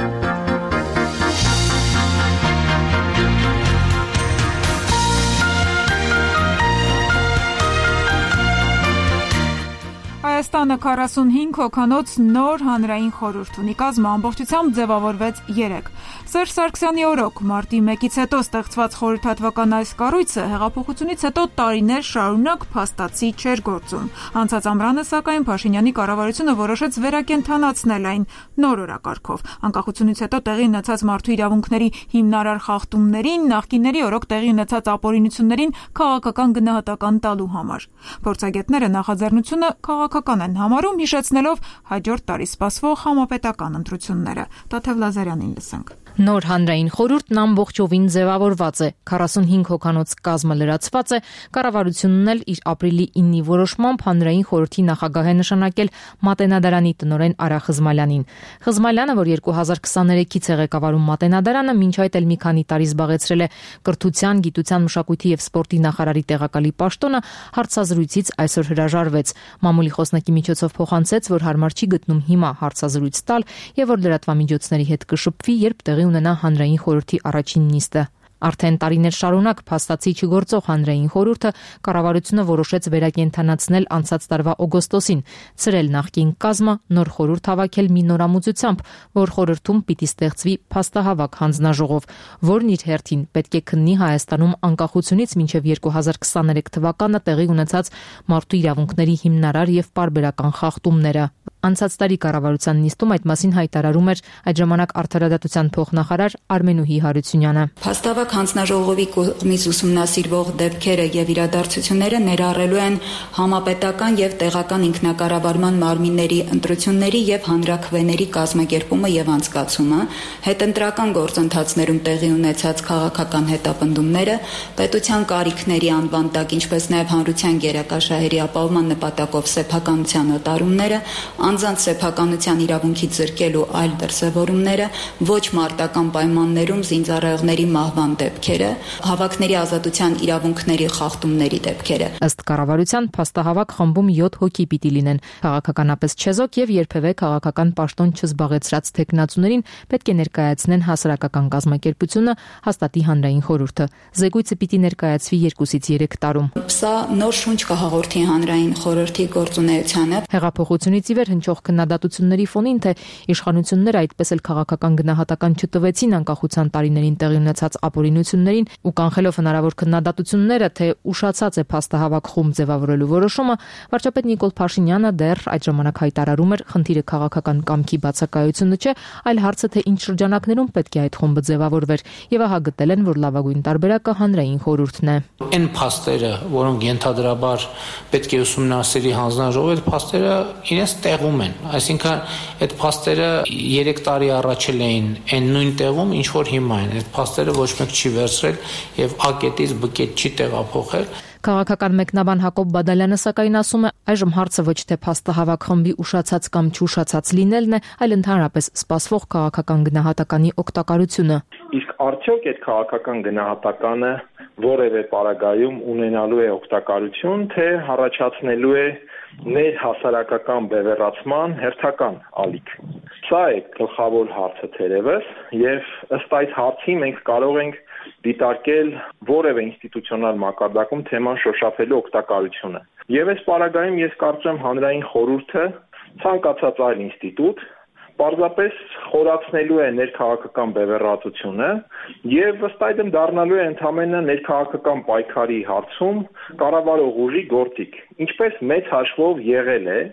Speaker 1: Հայաստանը 45 հոգանոց նոր հանրային խորհուրդ ունի, կազմը ամբողջությամբ ձևավորվեց 3։ Սերժ Սարգսյանի օրոք մարտի 1-ից հետո ստեղծված խորհրդատվական այս կառույցը հեղափոխությունից հետո տարիներ շարունակ փաստացի չէր գործում։ Անցած ամռանը, սակայն, Փաշինյանի կառավարությունը որոշեց վերակենդանացնել այն նոր օրակարգով։ Անկախությունից հետո տեղի ունեցած մարդու իրավունքների հիմնարար խախտումներին, նախկինների օրոք տեղի ունեցած ապօրինություններին քաղաքական գնահատական տալու համար։ Փորձագետները նախաձեռնությունը քաղաքական են համարում, հիշեցնելով հաջորդ տարի սպասվող համապետական ընտրությունները։ Տաթև Լազարյանին լսենք։
Speaker 9: Նոր հանրային խորհուրդն ամբողջովին ձևավորված է, 45 հոգանոց կազմը լրացված է, կառավարությունն էլ իր ապրիլի 9-ի որոշմամբ հանրային խորհրդի նախագահ է նշանակել Մատենադարանի տնօրեն Արա Խզմալյանին։ Խզմալյանը, որ 2023-ից է ղեկավարում Մատենադարանը, մինչ այդ էլ մի քանի տարի զբաղեցրել է կրթության, գիտության, մշակույթի եւ սպորտի նախարարի տեղակալի պաշտոնը, հարցազրույցից այսօր հրաժարվեց։ Մամուլի խոսնակի միջոցով փոխանցեց, որ հարմար չի գտնում հիմա հարցազրույց տալ եւ որ լրատվամիջոցների հետ կշփվի, երբ տեղի ունենա հանրային խորհրդի առաջին նիստը։ Արդեն տարիներ շարունակ փաստացի չգործող հանրային խորհուրդը կառավարությունը որոշեց վերակենդանացնել անցած տարվա օգոստոսին, ցրել նախկին կազմը, նոր խորհուրդ հավաքել մի նորամուծությամբ, որ խորհրդում պիտի ստեղծվի փաստահավաք հանձնաժողով, որն իր հերթին պետք է քննի Հայաստանում անկախությունից մինչև 2023 թվականը տեղի ունեցած մարդու իրավունքների հիմնարար եւ պարբերական խախտումները։ Անցած տարի կառավարության նիստում այդ մասին հայտարարում էր այդ ժամանակ արդարադատության փոխնախարար Արմենուհի Հարությունյանը։
Speaker 18: Փաստավակ հանձնաժողովի կողմից ուսումնասիրվող դեպքերը եւ իրադարձությունները ներառելու են համապետական եւ տեղական ինքնակառավարման մարմինների ընտրությունների եւ հանրաքվեների կազմակերպումը եւ անցկացումը, հետընտրական գործընթացներում տեղի ունեցած քաղաքական հետապնդումները, պետության կարիքների անվան տակ, ինչպես նաեւ հանրության գերակաշահերի ապահովման նպատակով սեփականության օտարումները, անձանց սեփականության իրավունքից զրկելու այլ դրսևորումները, ոչ մարտական պայմաններում զինծառայողների մահվան դեպքերը, հավաքների ազատության իրավունքների խախտումների դեպքերը։
Speaker 9: Ըստ կառավարության փաստահավաք խմբում 7 հոգի պիտի լինեն։ Քաղաքականապես չեզոք եւ երբևէ քաղաքական պաշտոն չզբաղեցրած տեխնացուներին պետք է ներկայացնեն հասարակական կազմակերպությունը, հաստատի հանրային խորհուրդը։ Զեկույցը պիտի ներկայացվի 2-ից 3 տարում։
Speaker 18: Սա նոր շունչ կհաղորդի հանրային խորհրդի գործունեությանը։
Speaker 9: Հեղափոխությունից ի վեր հնչող քննադատությունների ֆոնին, թե իշխանությունները այդպես էլ քաղաքական գնահատական չտվեցին անկախության տարիներին տեղի ունեցած ապօրինություններին ու կանխելով հնարավոր քննադատությունները, թե ուշացած է փաստահավաք խումբ ձևավորելու որոշումը, վարչապետ Նիկոլ Փաշինյանը դեռ այդ ժամանակ հայտարարում էր, խնդիրը քաղաքական կամքի բացակայությունը չէ, այլ հարցը, թե ինչ շրջանակներում պետք է այդ խումբը ձևավորվեր, եւ ահա գտել են, որ լավագույն տարբերակը հանրային խորհուրդն է։
Speaker 17: Այն փաստերը, որոնք ենթադրաբար պետք է ուսումնասիրի հանձնաժողովը, այդ փաստերը իրենց տեղում են, այսինքն այդ փաստերը 3 տարի առաջ էին այն նույն տեղում, ինչ որ հիմա են։ Այդ փաստերը ոչ մեկ չի վերցրել եւ ակետից բկետ չի տեղափոխել։
Speaker 9: Քաղաքական մեկնաբան Հակոբ Բադալյանը սակայն ասում է, այժմ հարցը ոչ թե փաստահավաք խմբի ուշացած կամ չուշացած լինելն է, այլ ընդհանրապես սպասվող քաղաքական գնահատականի օգտակարությունը։
Speaker 19: Իսկ արդյոք այդ քաղաքական գնահատականը որևէ պարագայում ունենալու է օգտակարություն, թե առաջացնելու է մեր հասարակական բևեռացման հերթական ալիք։ Սա է գլխավոր հարցը թերևս, եւ ըստ այս հարցի մենք կարող ենք դիտարկել որևէ ինստիտուցիոնալ մակարդակում թեման շոշափելու օգտակարությունը։ Եվ այս պարագայում ես կարծում եմ հանրային խորհուրդը ցանկացած այլ ինստիտուտ պարզապես խորացնելու է ներքաղաքական բևեռացությունը եւ ըստ այդմ դառնալու է ընդհանրապես ներքաղաքական պայքարի հարցում կառավարող ուժի գործիք, ինչպես մեծ հաշվով եղել է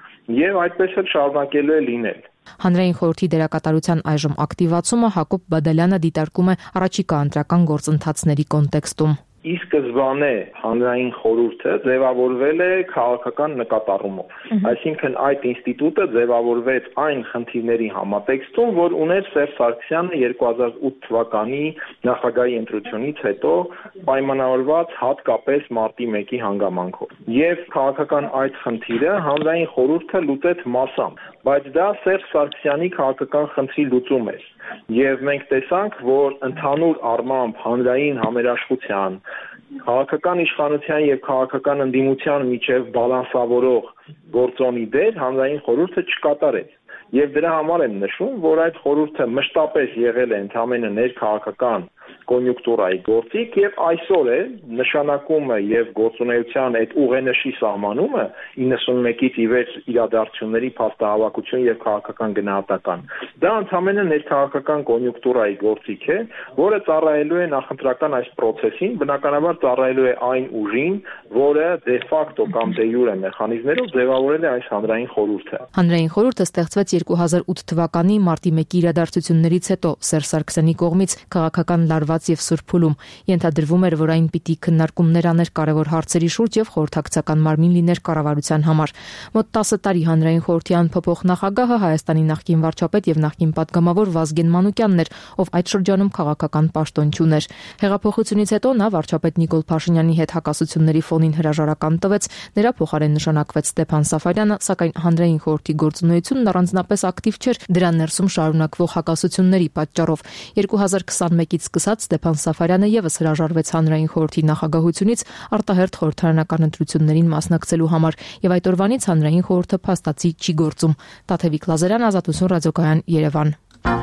Speaker 19: եւ այդպես էլ շարունակելու է լինել։
Speaker 20: Հանրային խորհրդի դերակատարության այժմ ակտիվացումը Հակոբ Բադալյանը դիտարկում է առաջիկա ընտրական գործընթացների կոնտեքստում։
Speaker 19: Ի սկզբանե հանրային խորհուրդը ձևավորվել է քաղաքական նկատառումով։ Այսինքն այդ ինստիտուտը ձևավորվեց այն խնդիրների համատեքստում, որ ուներ Սերժ Սարգսյանը 2008 թվականի նախագահի ընտրությունից հետո պայմանավորված հատկապես մարտի 1-ի հանգամանքով։ Եվ քաղաքական այդ խնդիրը հանրային խորհուրդը լուծեց մասամբ, բայց դա Սերժ Սարգսյանի քաղաքական խնդրի լուծում էր։ Եվ մենք տեսանք, որ ընդհանուր առմամբ հանրային համերաշխության, քաղաքական իշխանության եւ քաղաքական ընդդիմության միջև բալանսավորող գործոնի դեր հանրային խորհուրդը չկատարեց։ Եվ դրա համար եմ նշում, որ այդ խորհուրդը մշտապես եղել է ընդհանրապես ներքաղաքական կոնյունկտուրայի գործիք եւ այսօր է նշանակումը եւ գործունեության այդ ուղենշի սահմանումը 91-ից ի վեր իրադարձությունների փաստահավաքություն եւ քաղաքական գնահատական։ Դա ընդհանրապես ներքաղաքական կոնյունկտուրայի գործիք է, որը ծառայելու է նախընտրական այս process-ին, բնականաբար ծառայելու է այն ուժին, որը de facto կամ de jure մեխանիզմներով ձևավորել է այս հանրային խորհուրդը։
Speaker 20: Հանրային խորհուրդը ստեղծվեց 2008 թվականի մարտի 1-ի իրադարձություններից հետո Սերժ Սարգսյանի կողմից քաղաքական լարված եւ սրբուլում ենթադրվում էր, որ այն պիտի քննարկումներ աներ կարևոր հարցերի շուրջ եւ խորհրդակցական մարմին լիներ կառավարության համար։ Մոտ 10 տարի հանրային խորհրդի անփոփոխ նախագահը Հայաստանի նախկին վարչապետ եւ նախկին պատգամավոր Վազգեն Մանուկյանն էր, ով այդ շրջանում քաղաքական պաշտոն ուներ։ Հեղափոխությունից հետո նա վարչապետ Նիկոլ Փաշինյանի հետ հակասությունների ֆոնին հրաժարական տվեց, նրա փոխարեն նշանակվեց Ստեփան Սաֆարյանը, սակայն հանրային խորհրդի գործունեությունն առանձնապես ակտիվ չէր դրա ներսում շարունակվող հակասությունների պատճառով։ 2021-ից սկսած Ստեփան Սաֆարյանը եւս հրաժարվեց հանրային խորհրդի նախագահությունից արտահերթ խորհրդարանական ընտրություններին մասնակցելու համար եւ այդ օրվանից հանրային խորհուրդը փաստացի չի գործում։ Տաթևիկ Լազարյան, Ազատություն, Ռադիոկայան, Երևան։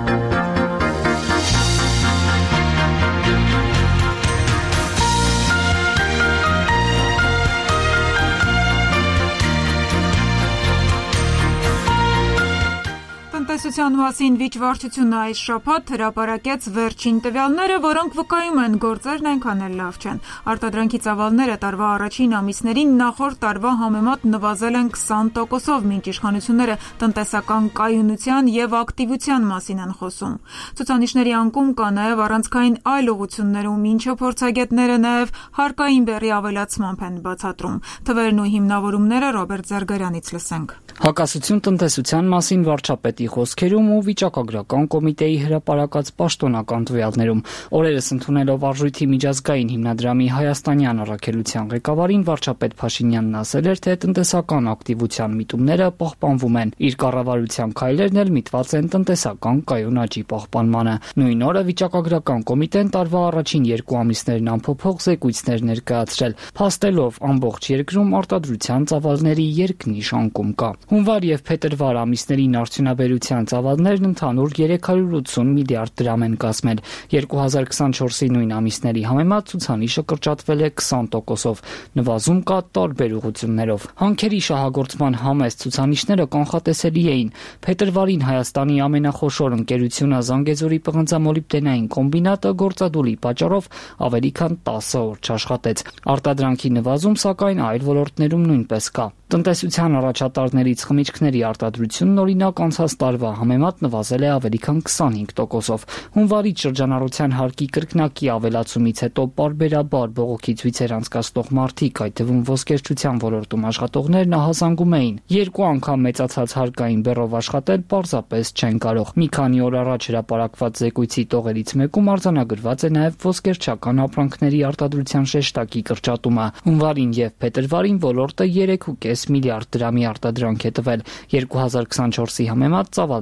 Speaker 1: Տնտեսության մասին վիճվարչությունը այս շաբաթ հրապարակեց վերջին տվյալները, որոնք վկայում են գործերն այնքան էլ լավ չեն։ Արտադրանքի ծավալները տարվա առաջին ամիսներին նախորդ տարվա համեմատ նվազել են 20%-ով, մինչ իշխանությունները տնտեսական կայունության եւ ակտիվության մասին են խոսում։ Ցուցանիշների անկում կա նաեւ առանցքային այլ ուղղություններում, ինչը փորձագետները նաեւ հարկային բեռի ավելացմամբ են բացատրում։ Թվերն ու հիմնավորումները Ռոբերտ Զարգարյանից լսենք։
Speaker 21: Հակասություն տնտեսության մասին վարչապետի խոսքերում ու վիճակագրական կոմիտեի հրապարակած պաշտոնական տվյալներում։ Օրերս ընդունելով արժույթի միջազգային հիմնադրամի հայաստանյան առաքելության ղեկավարին վարչապետ Փաշինյանն ասել էր, թե տնտեսական ակտիվության միտումները պահպանվում են։ Իր կառավարության քայլերն էլ միտված են տնտեսական կայուն աճի պահպանմանը։ Նույն օրը վիճակագրական կոմիտեն տարվա առաջին 2 ամիսներն անփոփոխ զեկույցներ ներկայացրել, փաստելով ամբողջ երկրում արտադրության ծավալների երկնիշ անկում կա։ Հունվար եւ փետրվար ամիսներին արդյունաբերության ծավալներն ընդհանուր 380 միլիարդ դրամ են կազմել։ 2024-ի նույն ամիսների համեմատ ցուցանիշը կրճատվել է 20%-ով, նվազում կա տարբեր ուղղություններով։ Հանքերի շահագործման համեստ ցուցանիշները կանխատեսելի էին։ Փետրվարին Հայաստանի ամենախոշոր ընկերությունը Զանգեզուրի պղնձամոլիբդենային կոմբինատը գործադուլի պատճառով ավելի քան 10 օր չաշխատեց։ Արտադրանքի նվազում, սակայն, այլ ոլորտներում նույնպես կա։ Տնտեսության առաջատարներից խմիչքների արտադրությունն օրինակ անցած տարվա համեմատ նվազել է ավելի քան 25%-ով։ Հունվարից շրջանառության հարկի կրկնակի ավելացումից հետո պարբերաբար բողոքի ցույցեր անցկացնող մարդիկ, այդ թվում ոսկերչության ոլորտում աշխատողներ նահազանգում էին։ 2 անգամ մեծացած հարկային բեռով աշխատել պարզապես չեն կարող։ Մի քանի օր առաջ հրապարակված զեկույցի տողերից մեկում արձանագրված է նաև ոսկերչական ապրանքների արտադրության շեշտակի կրճատումը։ Հունվարին եւ փետրվարին ոլորտը 3.5 միլիարդ դրամի արտադրանք է տվել։ 2024-ի համեմատ ծավալները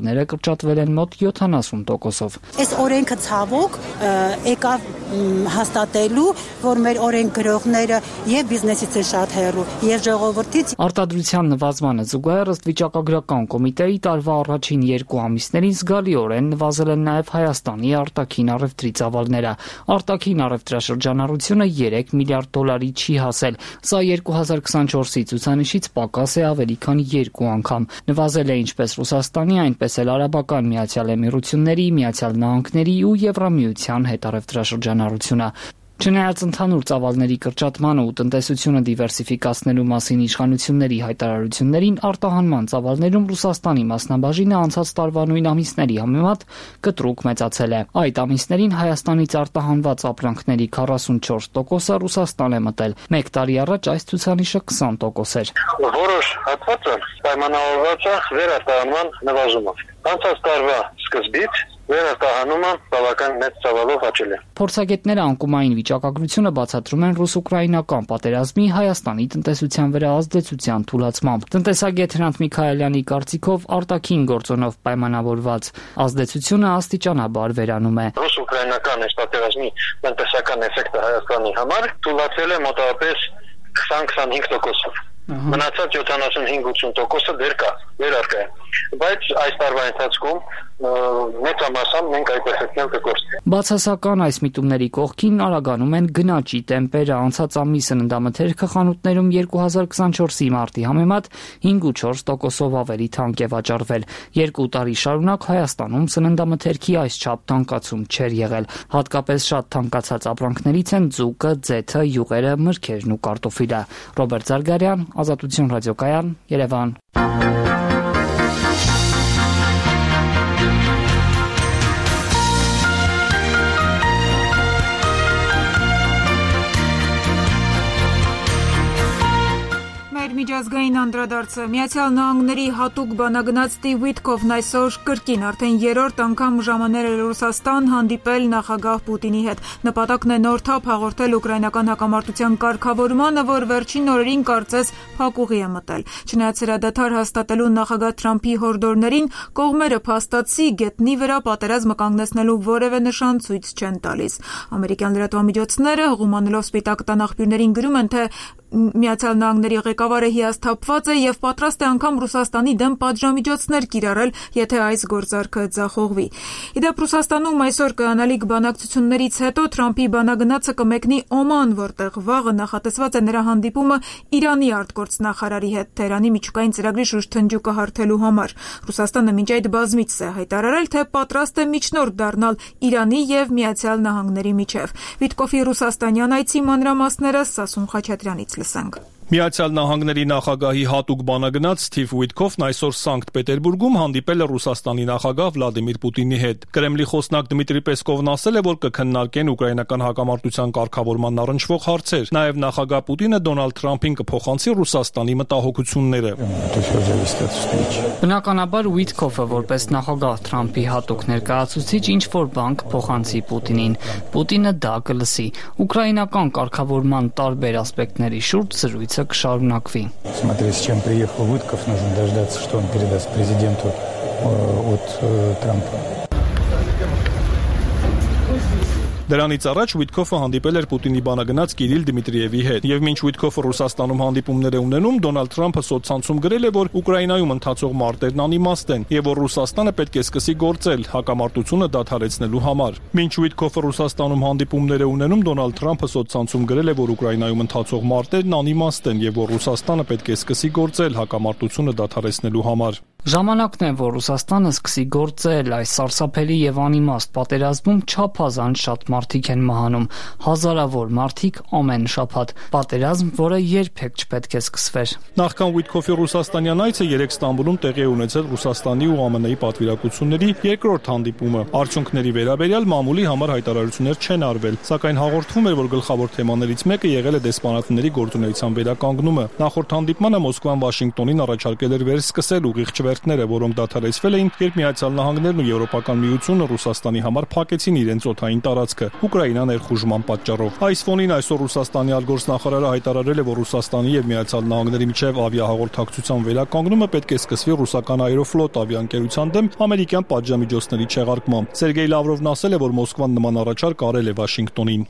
Speaker 21: ծավալները կրճատվել են մոտ 70%-ով։
Speaker 4: Այս օրենքը ցավոք եկավ հաստատելու, որ մեր օրենք գրողները եւ բիզնեսից է շատ հեռու, եւ ժողովրդից
Speaker 21: Արտադրության նվազմանը զուգահեռ ըստ վիճակագրական կոմիտեի տարվա առաջին 2 ամիսներին զգալիորեն նվազել են նաեւ Հայաստանի արտաքին առևտրի ծավալները։ Արտաքին առևտրաշրջանառությունը 3 միլիարդ դոլարի չի հասել։ Սա 2024-ի ցուցանիշից պակաս է ավելի քան 2 անգամ։ Նվազել է ինչպես Ռուսաստանի, այնպես էլ Արաբական Միացյալ Էմիրությունների, Միացյալ Նահանգների ու Եվրամիության հետ առևտրաշրջանառությունը։ Չնայած ընդհանուր ծավալների կրճատմանը ու տնտեսությունը դիվերսիֆիկացնելու մասին իշխանությունների հայտարարություններին, արտահանման ծավալներում Ռուսաստանի մասնաբաժինը անցած տարվա նույն ամիսների համեմատ կտրուկ մեծացել է։ Այդ ամիսներին Հայաստանից արտահանված ապրանքների 44%-ը Ռուսաստան է մտել։ Մեկ տարի առաջ այս ցուցանիշը 20% էր։
Speaker 22: Որոշ հատվածը պայմանավորված է վերարտահանման նվազումով։ Անցած տարվա սկզբից վերարտահանումը բավական մեծ ծավալով աճել է։
Speaker 21: Փորձագետները անկումային վիճակագրությունը բացատրում են ռուս-ուկրաինական պատերազմի Հայաստանի տնտեսության վրա ազդեցության թուլացմամբ։ Տնտեսագետ Հրանտ Միքայելյանի կարծիքով արտաքին գործոնով պայմանավորված ազդեցությունը աստիճանաբար վերանում է։
Speaker 22: Ռուս-ուկրաինական այս պատերազմի տնտեսական էֆեկտը Հայաստանի համար թուլացել է մոտավորապես 20-25%-ով։ Մնացած 75-80%-ը դեռ կա, վերարկա է։ Բայց այս տարվա ընթացքում մեծամասամբ մենք այդ էֆեկտն կկորցնենք։
Speaker 21: Բացասական այս միտումների կողքին արագանում են գնաճի տեմպերը։ Անցած ամիս սննդամթերքը խանութներում 2024-ի մարտի համեմատ 5.4%-ով ավելի թանկ է վաճառվել։ 2 տարի շարունակ Հայաստանում սննդամթերքի այսչափ թանկացում չէր եղել։ Հատկապես շատ թանկացած ապրանքներից են ձուկը, ձեթը, յուղերը, մրգերն ու կարտոֆիլը։ Ռոբերտ Զարգարյան, Ազատություն ռադիոկայան, Երևան։
Speaker 1: Միջազգային անդրադարձը Միացյալ Նահանգների հատուկ բանագնաց Ստիվ Ուիթկոֆն այսօր կրկին արդեն 3-րդ անգամ ժամանել է Ռուսաստան հանդիպել նախագահ Պուտինի հետ։ Նպատակն է նոր թափ հաղորդել ուկրաինական հակամարտության կարգավորմանը, որ վերջին օրերին կարծես փակուղի է մտել։ Չնայած հրադադար հաստատելու նախագահ Թրամփի հորդորներին, կողմերը փաստացի գետնի վրա պատերազմը կանգնեցնելու որևէ նշան ցույց չեն տալիս։ Ամերիկյան լրատվամիջոցները հղումանելով Սպիտակ տան աղբյուրներին գրում են, թե Միացյալ Նահանգների ղեկավարը հիասթափված է եւ պատրաստ է անգամ Ռուսաստանի դեմ պատժամիջոցներ կիրառել, եթե այս գործարքը ձախողվի։ Իդեպ Ռուսաստանում այսօր կայանալիք բանակցություններից հետո Թրամփի բանագնացը կմեկնի Օման, որտեղ վաղը նախատեսված է նրա հանդիպումը Իրանի արտգործնախարարի հետ Թեհրանի միջուկային ծրագրի շուրջթնջուկը հարթելու համար։ Ռուսաստանը մինչ այդ բազմիցս է հայտարարել, թե պատրաստ է միջնորդ դառնալ Իրանի եւ Միացյալ Նահանգների միջև։ Վիտկոֆի ռուսաստանյան այցի մանրամասները Սասուն Խաչատրյանից լսենք։
Speaker 8: Միացյալ Նահանգների նախագահի հատուկ բանագնաց Ստիվ Ուիթկոֆն այսօր Սանկտ Պետերբուրգում հանդիպել է Ռուսաստանի նախագահ Վլադիմիր Պուտինի հետ։ Կրեմլի խոսնակ Դմիտրի Պեսկովն ասել է, որ կքննարկեն ուկրաինական հակամարտության կարգավորման առնչվող հարցեր։ Նաև նախագահ Պուտինը Դոնալդ Թրամփին կփոխանցի Ռուսաստանի մտահոգությունները։
Speaker 21: Բնականաբար Ուիթկոֆը որպես նախագահ Թրամփի հատուկ ներկայացուցիչ ինչ-որ բան կփոխանցի Պուտինին։ Պուտինը դա կլսի։ Ուկրաինական կարգավորման տարբեր ասպեկտների շուրջ զրույցը կշարունակվի։
Speaker 23: Смотря с чем приехал Уитков, нужно дождаться, что он передаст президенту от Трампа.
Speaker 8: Դրանից առաջ Ուիթկոֆը հանդիպել էր Պուտինի բանագնաց Կիրիլ Դմիտրիևի հետ։ Եվ մինչ Ուիթկոֆը Ռուսաստանում հանդիպումներ է ունենում, Դոնալդ Թրամփը սոցցանցում գրել է, որ Ուկրաինայում ընթացող մարտերն անիմաստ են եւ որ Ռուսաստանը պետք է սկսի գործել հակամարտությունը դադարեցնելու համար։ Մինչ Ուիթկոֆը Ռուսաստանում հանդիպումներ է ունենում, Դոնալդ Թրամփը սոցցանցում գրել է, որ Ուկրաինայում ընթացող մարտերն անիմաստ են եւ որ Ռուսաստանը պետք է սկսի գործել հակամարտությունը դադարեցնելու համար։
Speaker 21: Ժամանակն է, որ Ռուսաստանը սկսի գործել այս սարսափելի եւ անիմաստ պատերազմում չափազանց շատ մարդիկ են մահանում, հազարավոր մարդիկ ամեն շաբաթ։ Պատերազմ, որը երբեք չպետք է սկսվեր։
Speaker 8: Նախքան Ուիթկոֆի ռուսաստանյան այցը 3 Ստամբուլում տեղի է ունեցել Ռուսաստանի ու ԱՄՆ-ի պատվիրակությունների երկրորդ հանդիպումը։ Արդյունքների վերաբերյալ մամուլի համար հայտարարություններ չեն արվել, սակայն հաղորդվում էր, որ գլխավոր թեմաներից մեկը եղել է դեսպանատների գործունեության վերականգնումը։ Նախորդ հանդիպմանը Մոսկվան Վաշինգտոնին առաջարկել էր վերսկսել ուղիղ քվերթները, որոնք դադարեցվել էին, երբ Միացյալ Նահանգներն ու Եվրոպական միությունը Ռուսաստանի համար փակեցին իրենց օդային տարածքը Ուկրաինա ներխուժման պատճառով։ Այս ֆոնին այսօր Ռուսաստանի արտգործնախարարը հայտարարել է, որ Ռուսաստանի եւ Միացյալ Նահանգների միջև ավիահաղորդակցության վերականգնումը պետք է սկսվի ռուսական Aeroflot ավիաընկերության դեմ ամերիկյան պատժամիջոցների չեղարկմամբ։ Սերգեյ Լավրովն ասել է, որ Մոսկվան նման առաջարկ արել է Վաշինգտոնին։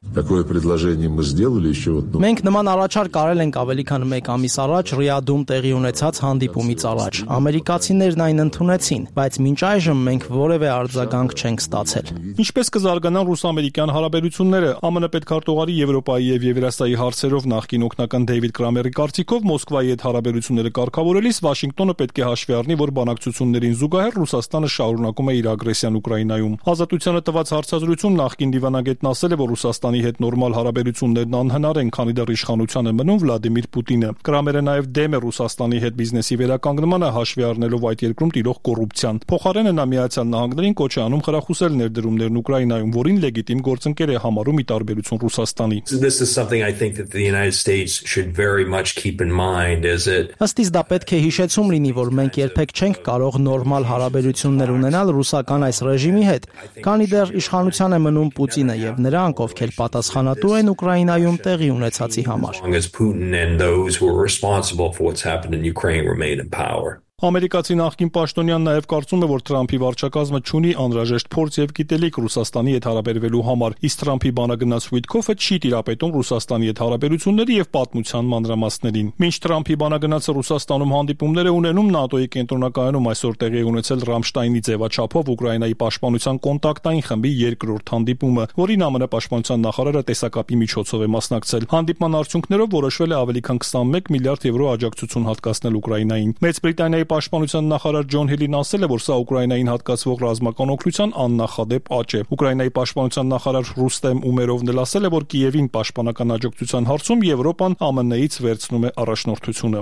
Speaker 2: Մենք նման առաջարկ արել ենք ավելի քան 1 ամիս առաջ Ռիադում տեղի ունեցած հանդիպումից առաջ։ Ամերիկացիներն այն ընդունեցին, բայց մինչ այժմ մենք որևէ արձագանք չենք ստացել։
Speaker 8: Ինչպես կզարգանան ռուս-ամերիկյան հարաբերությունները, ԱՄՆ պետքարտուղարի Եվրոպայի եւ Եվրասիայի հարցերով նախկին օգնական Դեյվիդ Կրամերի կարծիքով Մոսկվայի հետ հարաբերությունները կարգավորելիս Վաշինգտոնը պետք է հաշվի առնի, որ բանակցություններին զուգահեռ Ռուսաստանը շարունակում է իր ագրեսիան Ուկրաինայում։ Ազատությանը տված հարցազրույցում նախկին դիվանագետն ասել է, որ Ռուսաստանի հետ նորմալ հարաբերություններն անհնար են, քանի դեռ իշխանության է մնում Վլադիմիր Պուտինը։ Կրամերը նաև դեմ է Ռուսաստանի հետ բիզնեսի վերականգնմանը, հաշվի առնելով այդ երկրում տիրող կոռուպցիան։ Փոխարենը նա Միացյալ Նահանգներին կոչ է անում խրախուսել ներդրումներն Ուկրաինայում, որին լեգիտիմ գործընկեր է համարում ի տարբերություն Ռուսաստանի։
Speaker 2: Ըստ իս դա պետք է հիշեցում լինի, որ մենք երբեք չենք կարող նորմալ հարաբերություններ ունենալ ռուսական այս ռեժիմի հետ, քանի դեռ իշխանության է մնում Պուտինը եւ նրանք, ովքեր պատասխանատու են Ուկրաինայում տեղի ունեցածի համար։
Speaker 8: Ամերիկացի նախկին պաշտոնյան նաև կարծում է, որ Թրամփի վարչակազմը չունի անհրաժեշտ փորձ եւ գիտելիք Ռուսաստանի հետ հարաբերվելու համար, իսկ Թրամփի բանագնաց Ուիտքոֆը չի տիրապետում Ռուսաստանի հետ հարաբերությունների եւ պատմության մանրամասներին։ Մինչ Թրամփի բանագնացը Ռուսաստանում հանդիպումներ է ունենում, ՆԱՏՕ-ի կենտրոնակայանում այսօր տեղի ունեցել Ռամշտայնի ձևաչափով Ուկրաինայի պաշտպանության կոնտակտային խմբի երկրորդ հանդիպումը, որին ԱՄՆ պաշտպանության նախարարը տեսակապի միջոցով է մասնակցել։ Հանդիպման արդյունքներով որոշվել է ավելի քան 21 միլիարդ եվրո աջակցություն հատկացնել Ուկրաինային։ Մեծ Բրիտանիայի պաշտպանության նախարար Ջոն Հիլին ասել է, որ սա Ուկրաինային հատկացվող ռազմական օգնության աննախադեպ աճ է։ Ուկրաինայի պաշտպանության նախարար Ռուստեմ Ումերովն էլ ասել է, որ Կիևին պաշտպանական աջակցության հարցում Եվրոպան ԱՄՆ-ից վերցնում է առաջնորդությունը։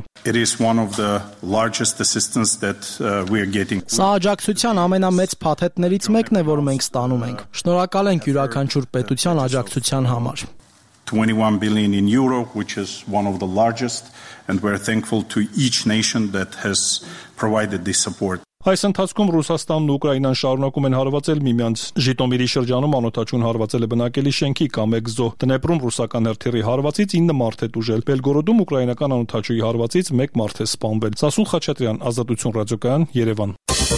Speaker 2: Սա աջակցության ամենամեծ փաթեթներից մեկն է, որ մենք ստանում ենք։ Շնորհակալ ենք յուրաքանչյուր պետության աջակցության համար։
Speaker 3: 21 billion in euro, which is one of the largest, and we're thankful to each nation that has provided this support.
Speaker 8: Այս ընթացքում Ռուսաստանն ու Ուկրաինան շարունակում են հարվածել միմյանց։ Ժիտոմիրի շրջանում անօթաչուն հարվածել է բնակելի շենքի կամ էկզո։ Դնեպրում ռուսական հերթերի հարվածից 9 մարդ է տուժել։ Բելգորոդում ուկրաինական անօթաչուի հարվածից 1 մարդ է սպանվել։ Սասուն Խաչատրյան, Ազատություն ռադիոկայան, Երևան։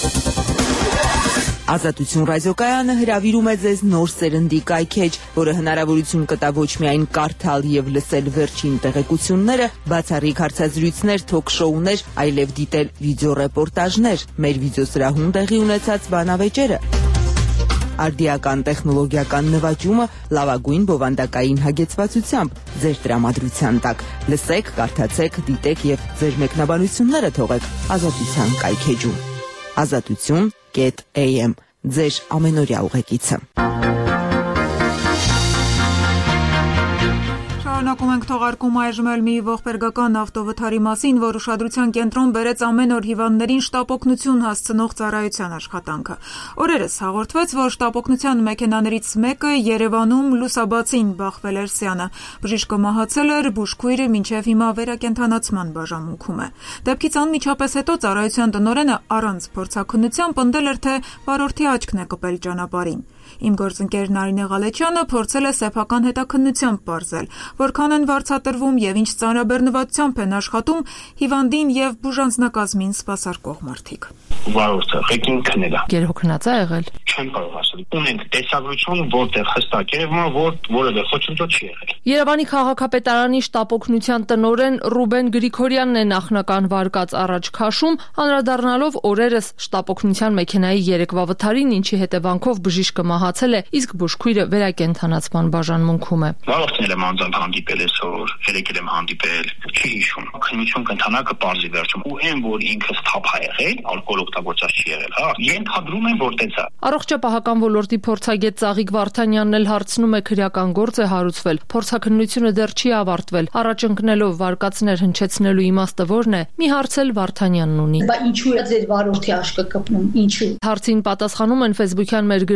Speaker 7: Ազատություն ռադիոկայանը հրավիրում է ձեզ նոր սերնդի կայքեջ, որը հնարավորություն կտա ոչ միայն կարդալ եւ լսել վերջին տեղեկությունները, բացառիկ հարցազրույցներ, թոք-շոուներ, այլև դիտել վիդեոռեպորտաժներ, մեր վիդեոսրահում տեղի ունեցած բանավեճերը։ Արդիական տեխնոլոգիական նվաճումը լավագույն բովանդակային հագեցվածությամբ ձեր տրամադրության տակ։ Լսեք, կարդացեք, դիտեք եւ ձեր մեկնաբանությունները թողեք Ազատության կայքեջում։ Azatutun.am ձեր ամենօրյա ուղեկիցը։
Speaker 1: Շարունակում ենք թողարկում այժմ էլ մի ողբերգական ավտովթարի մասին, որ ուշադրության կենտրոն բերեց ամեն օր հիվանդներին շտապօգնություն հասցնող ծառայության աշխատանքը։ Օրերս հաղորդվեց, որ շտապօգնության մեքենաներից մեկը Երևանում լուսաբացին բախվել էր սյանը։ Բժիշկը մահացել էր, բուժքույրը մինչև հիմա վերակենդանացման բաժանմունքում է։ Դեպքից անմիջապես հետո ծառայության տնօրենը առանց փորձաքննության պնդել էր, թե վարորդի աչքն է կպել ճանապարհին։ Իմ գործընկեր Նարինե Ղալեչյանը փորձել է սեփական հետաքննությամբ պարզել, որքան են վարձատրվում եւ ինչ ծանրաբեռնվածությամբ են աշխատում հիվանդին եւ բուժանձնակազմին սպասարկող մարդիկ։
Speaker 24: Վարորդը ղեկին քնել է։
Speaker 20: Գերհոգնած է եղել։
Speaker 24: Չեմ կարող ասել։ Ունենք տեսագրություն, որտեղ հստակ է, որ որևէ խոչընդոտ չի եղել։
Speaker 20: Երևանի քաղաքապետարանի շտապօգնության տնօրեն Ռուբեն Գրիգորյանն է նախնական վարկած առաջ քաշում, անդրադառնալով օրերս շտապօգնության մեքենայի երեկվա վթարին, ինչի հետևանքով բժիշկը մահացել է, իսկ բուժքույրը վերակենդանացման բաժանմունքում է։
Speaker 24: Վարորդն եմ անձամբ հանդիպել այսօր, երեկ եմ հանդիպել, չի հիշում։ Քննություն կընթանա կպարզի վերջում։ Ու այն, որ ինքը սթափ է եղել, ալկոհոլ օգտագործած չի եղել, հա։ Ենթադրում եմ, որ տենց է։
Speaker 20: Առողջապահական ոլորտի փորձագետ Ծաղիկ Վարդանյանն էլ հարցնում է, քրեական գործ է հարուցվել, փորձաքննությունը դեռ չի ավարտվել։ Առաջ ընկնելով վարկածներ հնչեցնելու իմաստը որն է։ Մի հարց էլ Վարդանյանն ունի։
Speaker 25: Բա ինչու է ձեր վարորդի աշկը կպնում, ինչու։
Speaker 20: Հարցին պատասխանում են Facebook-յան մեր գրառման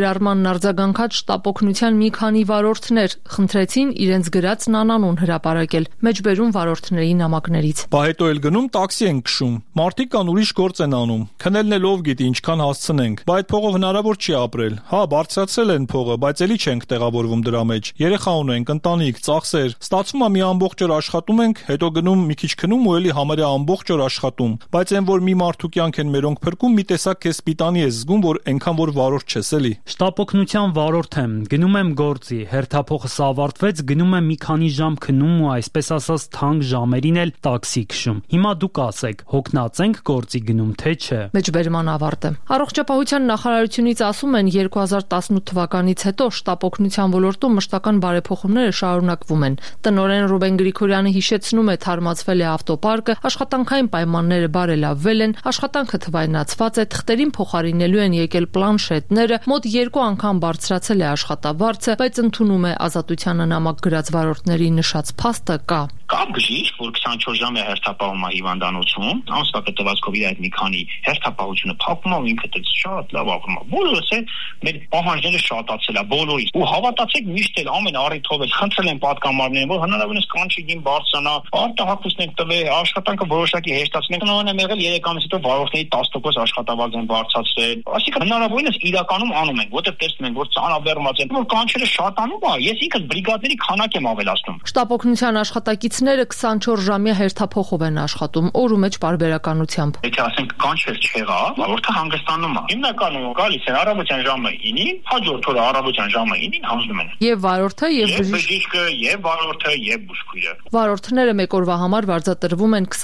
Speaker 20: կամավորությանն արձագանքած շտապօգնության մի քանի վարորդներ խնդրեցին իրենց գրածն անանուն հրապարակել մեջբերում վարորդների նամակներից։
Speaker 8: Բա հետո էլ գնում տաքսի են քշում։ Մարդիկ կան ուրիշ գործ են անում։ Քնելն էլ ով գիտի ինչքան հասցնենք։ Բա այդ փողով հնարավոր չի ապրել։ Հա, բարձրացրել են փողը, բայց էլի չենք տեղավորվում դրա մեջ։ Երեխա ունենք, ընտանիք, ծախսեր։ Ստացվում է մի ամբողջ օր աշխատում ենք, հետո գնում մի քիչ քնում ու էլի համարյա ամբողջ օր աշխատում։ Բայց այն որ մի մարդու կյանք են մերոնք փրկում, մի տեսակ քեզ սպիտանի ես զգում, որ այնքան որ վարորդ չես էլի։
Speaker 5: Շտապօգնության վարորդ եմ, գնում եմ գործի, հերթափոխս ավարտվեց, գնում եմ մի քանի ժամ քնում ու այսպես ասած թանկ ժամերին էլ տաքսի քշում։ Հիմա դուք ասեք, հոգնած ենք գործի գնում թե չէ։
Speaker 20: Մեջբերման ավարտը։ Առողջապահության նախարարությունից ասում են 2018 թվականից հետո շտապօգնության ոլորտում մշտական բարեփոխումները շարունակվում են։ Տնօրեն Ռուբեն Գրիգորյանը հիշեցնում է, թարմացվել է ավտոպարկը, աշխատանքային պայմանները բարելավվել են, աշխատանքը թվայնացված է, թղթերին փոխարինելու են եկել պլանշետները, մոտ 2 անգամ բարձրացել է աշխատավարձը, բայց ընդունում է Ազատությանը նամակ գրած վարորդների նշած փաստը կա։
Speaker 24: Կա բժիշկ, որ 24 ժամ է հերթապահում հիվանդանոցում, ամսվա կտվածքով իր այդ մի քանի հերթապահությունը փակում է, ինքը դից շատ լավ ապրում է։ Բոլորս է մեր պահանջները շատացել է բոլորից։ Ու հավատացեք, միշտ էլ ամեն առիթով էլ խնդրել են պատգամարներին, որ հնարավորինս կանչին բարձրանա, արտահայտություններ տվե, աշխատանքը որոշակի հեշտացնենք։ Նույնն է եղել 3 ամիս հետո վարորդների 10% աշխատավարձ են բարձրացրել։ Այսինքն հնարավորինս իրականում անում ենք, որտեղ տեսնում ենք, որ ծանրաբեռնված են, որ կանչերը շատանում է։ Ես ինքս բրիգադների քանակ եմ ավելացնում։
Speaker 20: Շտապօգնության աշխատակիցները 24 ժամյա հերթափոխով են աշխատում, օրու մեջ պարբերականությամբ։
Speaker 24: Եթե ասենք կանչեր չեղավ, վարորդը հանգստանում է։ Հիմնականում գալիս են առավոտյան ժամը 9-ին, հաջորդ օրը առավոտյան ժամը 9-ին հանձնում են։
Speaker 20: Եվ վարորդը, եւ
Speaker 24: բժիշկը, եւ վարորդը, եւ բուժքույրը։
Speaker 20: Վարորդները մեկ օրվա համար վարձատրվում են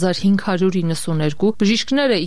Speaker 20: 20592, բժիշկները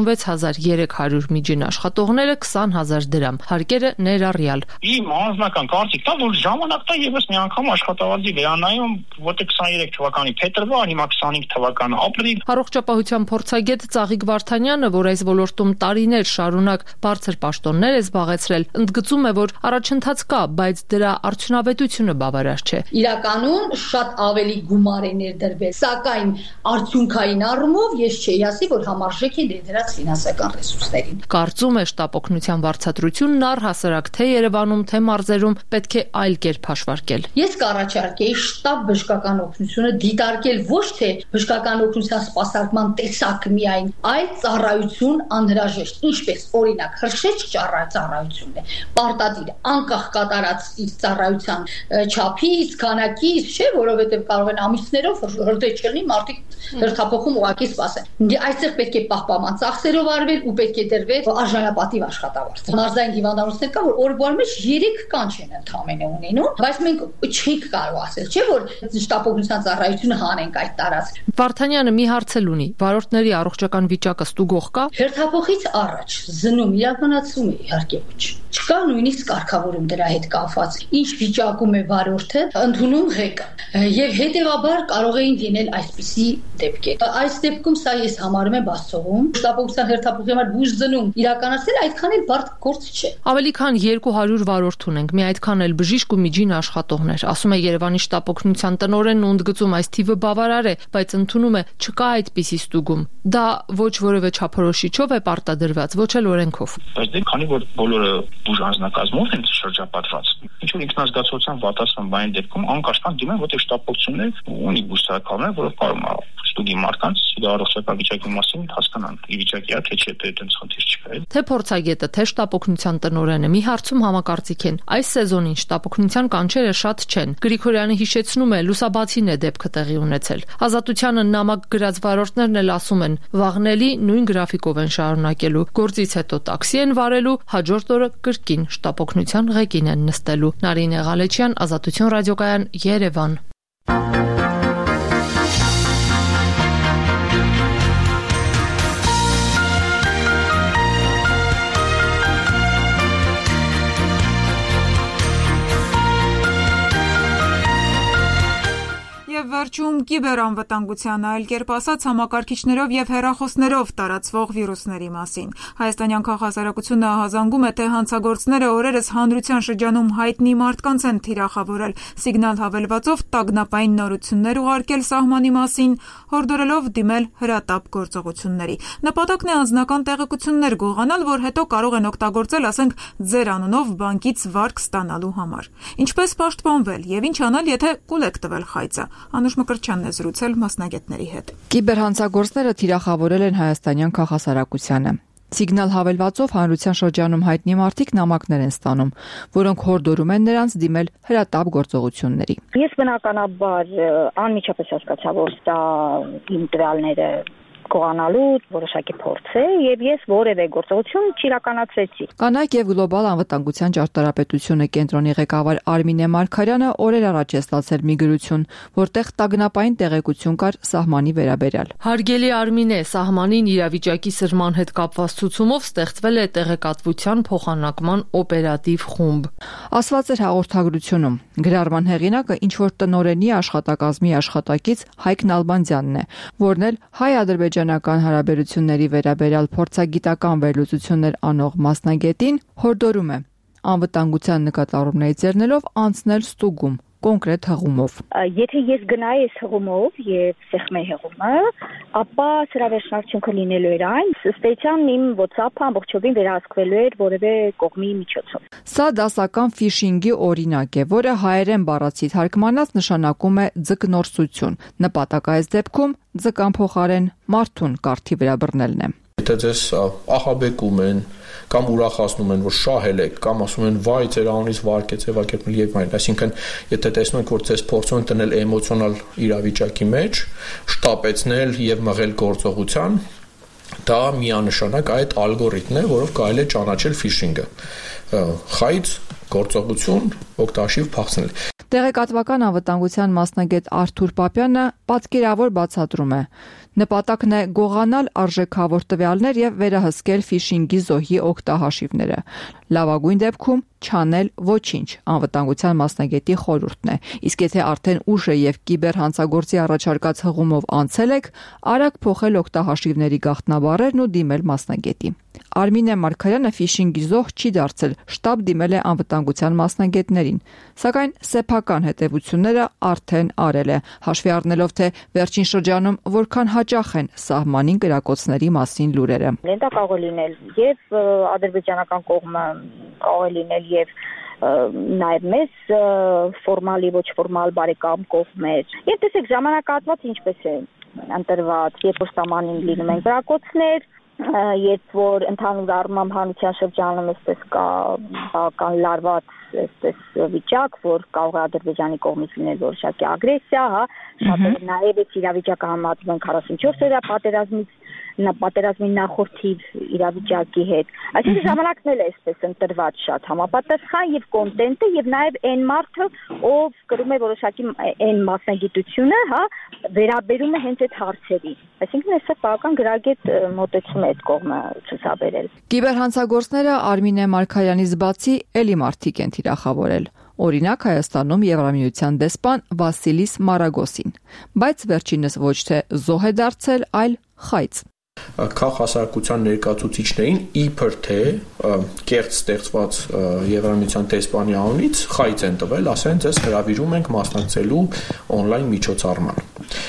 Speaker 20: 36300, միջին աշխատողները 20000 դրամ, հարկերը ներառյալ։
Speaker 24: Իմ անձնական կարծիքն է, որ ժամանակն է եւս մի անգամ աշխատավարձի վերանայում, որտեղ 23 թվականի փետրվար, հիմա 25 թվականը ապրիլ։
Speaker 20: Առողջապահության փորձագետ Ծաղիկ Վարդանյանը, որ այս ոլորտում տարիներ շարունակ բարձր պաշտոններ է զբաղեցրել, ընդգծում է, որ առաջընթաց կա, բայց դրա արդյունավետությունը բավարար չէ։
Speaker 10: Իրականում շատ ավելի գումար է ներդրվել, սակայն արդյունքային առումով ես չէի ասի, որ համարժեք է ներդրած ֆինանսական ռեսուրսներին։
Speaker 20: Կարծում է շտապօգնության վարձատրությունն առհասարակ թե Երևանում, թե մարզերում պետք է այլ կերպ հաշվարկել։
Speaker 10: Ես կառաջարկեի շտապ բժշկական օգնությունը դիտարկել ոչ թե բժշկական օգնության սպասարկման տեսակ միայն, այլ ծառայություն անհրաժեշտ, ինչպես օրինակ հրշեջ ծառայությունն է, պարտադիր, անկախ կատարած իր ծառայության չափից, քանակից, չէ, որովհետև կարող են ամիսներով հրդեհ չլինի, մարդիկ հերթափոխում ուղղակի սպասեն։ Այստեղ պետք է պահպանման ծախսերով արվել ու պետք է դրվել արժանապատիվ աշխատավարձ։ Մարզային հիվանդանոցներ կա, որ օրվա մեջ 3 կանչ են ընդամենը ունենում, բայց մենք չենք կարող ասել, չէ, որ շտապօգնության ծառայությունը հանենք այդ տարածք։
Speaker 20: Վարդանյանը մի հարց էլ ունի. վարորդների առողջական վիճակը ստուգող կա։
Speaker 10: Հերթափոխից առաջ զննում իրականացում է, իհարկե ոչ։ Չկա նույնիսկ կարգավորում դրա հետ կապված։ Ինչ վիճակում է վարորդը, ընդունում ղեկը։ Եվ հետևաբար կարող էին լինել այսպիսի դեպքեր։ Այս դեպքում սա ես համարում եմ բացողում։ Շտապօգնության հերթափոխի համար բուժ զնում իրականացնել այդքան էլ բարդ գործ չէ։
Speaker 20: Ավելի քան 200 վարորդ ունենք, մի այդքան էլ բժիշկ ու միջին աշխատողներ։ Ասում է Երևանի շտապօգնության տնօրենն ու ընդգծում այս թիվը բավարար է, բայց ընդունում է չկա այդպիսի ստուգում։ Դա ոչ որևէ չափորոշիչով է պարտադրված, ոչ էլ օրենքով։
Speaker 24: Բայց դե քանի որ բոլորը բուժ անձնակազմով են շրջապատված, ինչ որ ինքնազգացության վատացման բանի դեպքում անկաշկանդ դիմեն, որտեղ շտապօգնություններ ունի բուսականներ, որը կարող է ստուգի մարդկանց առողջական վիճակի մասին հասկանան, ի վիճակի է թե չէ, թե այդպես խնդիր չկա։
Speaker 20: Թե փորձագետը, թե շտապօգնության տնօրենը մի հարցում համակարծիք են։ Այս սեզոնին շտապօգնության կանչերը շատ չեն։ Գրիգորյանը հիշեցնում է, լուսաբացին է դեպքը տեղի ունեցել։ Ազատությանը նամակ գրած վարորդներն էլ ասում են, վաղնելի նույն գրաֆիկով են շարունակելու։ Գործից հետո տաքսի են վարելու, հաջորդ օրը կրկին շտապօգնության ղեկին են նստելու։ Նարինե Ղալեչյան, Ազատություն ռադիոկայան, Երևան։
Speaker 1: Եվ վերջում կիբերանվտանգության, այլ կերպ ասած համակարգիչներով եւ հեռախոսներով տարածվող վիրուսների մասին։ Հայաստանյան քաղաքասարակությունը ահազանգում է, թե հանցագործները օրերս հանրության շրջանում հայտնի մարդկանց են թիրախավորել, սիգնալ հավելվածով տագնապային նորություններ ուղարկել սահմանի մասին, հորդորելով դիմել հրատապ գործողությունների։ Նպատակն է անձնական տեղեկություններ գողանալ, որ հետո կարող են օգտագործել, ասենք, ձեր անունով բանկից վարկ ստանալու համար։ Ինչպես պաշտպանվել եւ ինչ անել, եթե կուլ եք տվել խայծը։ Անուշ Մկրտչյանն է զրուցել մասնագետների հետ։
Speaker 11: Կիբերհանցագործները թիրախավորել են հայաստանյան քաղաքասարակությանը։ Սիգնալ հավելվածով հանրության շրջանում հայտնի մարդիկ նամակներ են ստանում, որոնք հորդորում են նրանց դիմել հրատապ գործողությունների։
Speaker 12: Ես բնականաբար անմիջապես հասկացա, որ դա իմ տվյալները գողանալու որոշակի փորձ է եւ ես որևէ գործողություն չիրականացրեցի։
Speaker 11: Կանայք եւ գլոբալ անվտանգության ճարտարապետությունը կենտրոնի ղեկավար Արմինե Մարգարյանը օրեր առաջ է ստացել մի գրություն, որտեղ տագնապային տեղեկություն կար սահմանի վերաբերյալ։
Speaker 13: Հարգելի Արմինե, սահմանին իրավիճակի սրման հետ կապված ցուցումով ստեղծվել է տեղեկատվության փոխանակման օպերատիվ խումբ։
Speaker 11: Ասված էր հաղորդագրությունում։ Գրառման հեղինակը ինչ որ տնօրենի աշխատակազմի աշխատակից Հայկ Նալբանդյանն է, որն էլ հայ-ադրբեջանական հարաբերությունների վերաբերյալ փորձագիտական վերլուծություններ անող մասնագետին հորդորում է անվտանգության նկատառումներից ելնելով անցնել ստուգում կոնկրետ հղումով։
Speaker 12: Եթե ես գնայի այս հղումով եւ սեղմեի հղումը, ապա սրա վերջնականությունը լինելու էր այն, ըստեյության իմ WhatsApp-ը ամբողջովին վերահսկվելու էր որևէ կողմի միջոցով։
Speaker 11: Սա դասական ֆիշինգի օրինակ է, որը հայերեն բառացի թարգմանած նշանակում է ձկնորսություն։ Նպատակը այս դեպքում ձկան փոխարեն մարդուն կարթի վրա բռնելն է։
Speaker 16: Եթե ձեզ ահաբեկում են կամ ուրախացնում են, որ շահել եք, կամ ասում են վայ ձեր անունից վարկ է ձևակերպել եւ այլն, այսինքն եթե տեսնում եք, որ ձեզ փորձում են տնել էմոցիոնալ իրավիճակի մեջ, շտապեցնել եւ մղել գործողության, դա միանշանակ այդ ալգորիթմն է, որով կարելի է ճանաչել ֆիշինգը։ Խայծ գործողություն օգտաշիվ փախցնել։
Speaker 11: Տեղեկատվական անվտանգության մասնագետ Արթուր Պապյանը պատկերավոր բացատրում է. նպատակն է գողանալ արժեքավոր տվյալներ եւ վերահսկել ֆիշինգի զոհի օգտահաշիվները։ Լավագույն դեպքում չանել ոչինչ, անվտանգության մասնագետի խորհուրդն է։ Իսկ եթե արդեն ուշ է եւ կիբերհանցագործի առաջարկած հղումով անցել եք, արագ փոխել օգտահաշիվների գաղտնաբառերն ու դիմել մասնագետի։ Արմինե Մարգարյանը ֆիշինգի զոհ չի դարձել, շտապ դիմել է անվտանգության մասնագետներին, սակայն սեփական հետևությունները արդեն արել է, հաշվի առնելով թե վերջին շրջանում որքան հաճախ են սահմանին կրակոցների մասին լուրերը։
Speaker 12: Դա կարող է լինել եւ ադրբեջանական կողմը, կարող է լինել եւ նաև մեզ ֆորմալի ոչ ֆորմալ բարեկամ կողմեր։ Եվ տեսեք ժամանակահատված ինչպես է ընտրված, երբ որ սահմանին լինում են կրակոցներ, երբ որ ընդհանուր առմամբ հանրության շրջանում այսպես կա բավական լարված այսպես վիճակ, որ կարող է Ադրբեջանի կողմից լինել որոշակի ագրեսիա, հա, շատերը նաև այս իրավիճակը համատում են 44-օրյա պատերազմի նախորդի իրավիճակի հետ։ Այսինքն ժամանակն էլ է այսպես ընտրված շատ համապատասխան եւ կոնտենտը եւ նաեւ այն մարդը, ով կրում է որոշակի այն մասնագիտությունը, հա, վերաբերում է հենց այդ հարցերի։ Այսինքն այսօր բավական գրագետ մոտեցում է այդ կողմը ցուցաբերել։
Speaker 11: Կիբերհանցագործները Արմինե Մարգարյանից բացի էլի մարդիկ են թիրախավորել։ Օրինակ Հայաստանում Եվրամիության դեսպան Վասիլիս Մարագոսին, բայց վերջինս ոչ թե զոհ է դարձել, այլ խայծ։
Speaker 16: Քաղաքասարակության ներկայացուցիչներին իբր թե կեղծ ստեղծված Եվրամիության դեսպանի անունից խայծ են տվել, ասեն ձեզ հրավիրում ենք մասնակցելու օնլայն միջոցառման։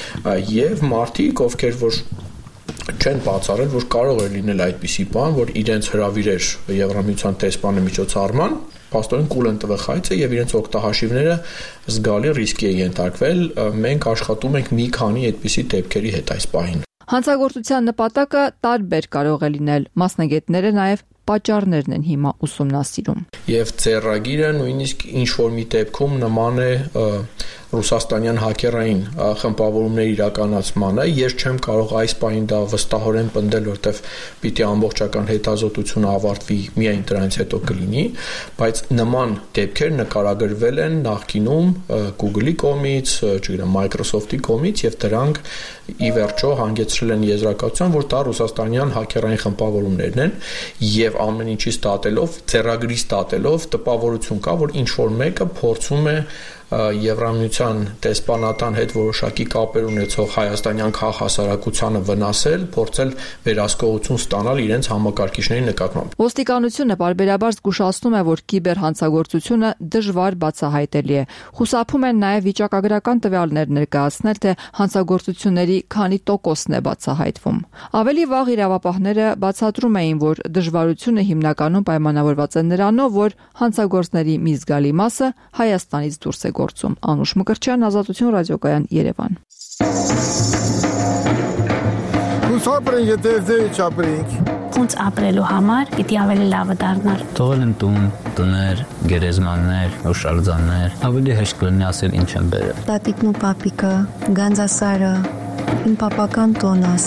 Speaker 16: Եվ մարդիկ, ովքեր որ չեն բացառել, որ կարող է լինել այդպիսի բան, որ իրենց հրավիրեր Եվրամիության դեսպանը միջոցառման, փաստորեն կուլ են տվել խայծը եւ իրենց օգտահաշիվները զգալի ռիսկի է ենթարկվել։ Մենք աշխատում ենք մի քանի այդպիսի դեպքերի հետ այս պահին։
Speaker 11: Հանցագործության նպատակը տարբեր կարող է լինել, մասնագետները նաև պատճառներն են հիմա ուսումնասիրում։ Եվ
Speaker 16: ծերագիրը նույնիսկ ինչ-որ մի դեպքում նման է ռուսաստանյան հակերային խմբավորումների իրականացմանը, ես չեմ կարող այս պահին դա վստահորեն պնդել, որտեվ պիտի ամբողջական հետազոտությունը ավարտվի միայն դրանից հետո կլինի, բայց նման դեպքեր նկարագրվել են նախկինում Google-ի կողմից, չգիտեմ, Microsoft-ի կողմից եւ դրանք ի վերջո հանգեցրել են եզրակացության, որ դա ռուսաստանյան հակերային խմբավորումներն են եւ ամեն ինչից դատելով, ծերագրից դատելով տպավորություն կա, որ ինչ որ մեկը փորձում է Եվրամիության դեսպանատան հետ որոշակի կապեր ունեցող հայաստանյան քաղաքասարակությանը վնասել, փորձել վերահսկողություն ստանալ իրենց համակարգիչների նկատմամբ։
Speaker 11: Ոստիկանությունը բարբերաբար զգուշացնում է, որ կիբերհանցագործությունը դժվար բացահայտելի է։ Խուսափում են նաև վիճակագրական տվյալներ ներկայացնել, թե հանցագործությունների քանի տոկոսն է բացահայտվում։ Ավելի վաղ իրավապահները բացատրում էին, որ դժվարությունը հիմնականում պայմանավորված է նրանով, որ հանցագործների մի զգալի մասը Հայաստանից դուրս է գործում։ Անուշ Մկրտչյան, Ազատություն ռադիոկայան, Երևան։
Speaker 6: Հուսապրենք, եթե ձեր չապրենք։
Speaker 14: Ոնց ապրելու համար պիտի ավելի լավը դառնալ։
Speaker 15: Թողել են տուն, տներ, գերեզմաններ, հուշարձաններ, ավելի հեշտ կլինի ասել ինչ են բերել։
Speaker 18: Տատիկն ու պապիկը, Գանձասարը, իմ պապական տոնաս։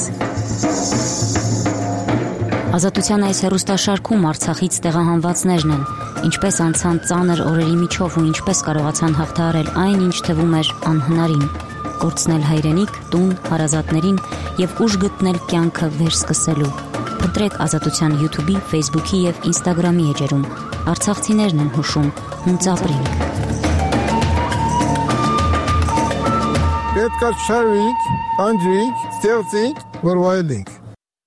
Speaker 14: Ազատության այս հեռուստաշարքում Արցախից տեղահանվածներն են, ինչպես անցան ծանր օրերի միջով ու ինչպես կարողացան հաղթահարել այն, ինչ թվում էր անհնարին, կորցնել հայրենիք, տուն, հարազատներին եւ ուժ գտնել կյանքը վերսկսելու։ Փնտրեք Ազատության YouTube-ի, Facebook-ի եւ Instagram-ի էջերում։ Արցախցիներն են հուշում, ոնց ապրենք։
Speaker 6: Պետք է շարվենք, անջրենք, ստեղծենք, որ վայելենք։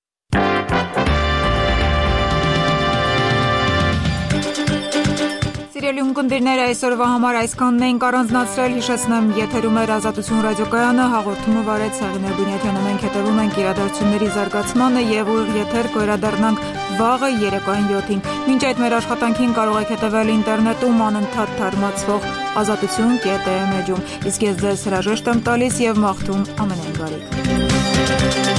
Speaker 1: Սիրելի ունկնդիրներ, այսօրվա համար այսքանն էինք առանձնացրել, հիշեցնեմ, եթերում էր Ազատություն ռադիոկայանը, հաղորդումը վարեց Սաղինե Բունյաթյանը, մենք հետևում ենք իրադարձությունների զարգացմանը եւ եթեր կվերադառնանք վաղը երեկոյան 7-ին։ Մինչ այդ մեր աշխատանքին կարող եք հետևել ինտերնետում անընդհատ թարմացվող azatutyon.am էջում։ Իսկ ես ձեզ հրաժեշտ եմ տալիս եւ մաղթում ամենայն բարիք։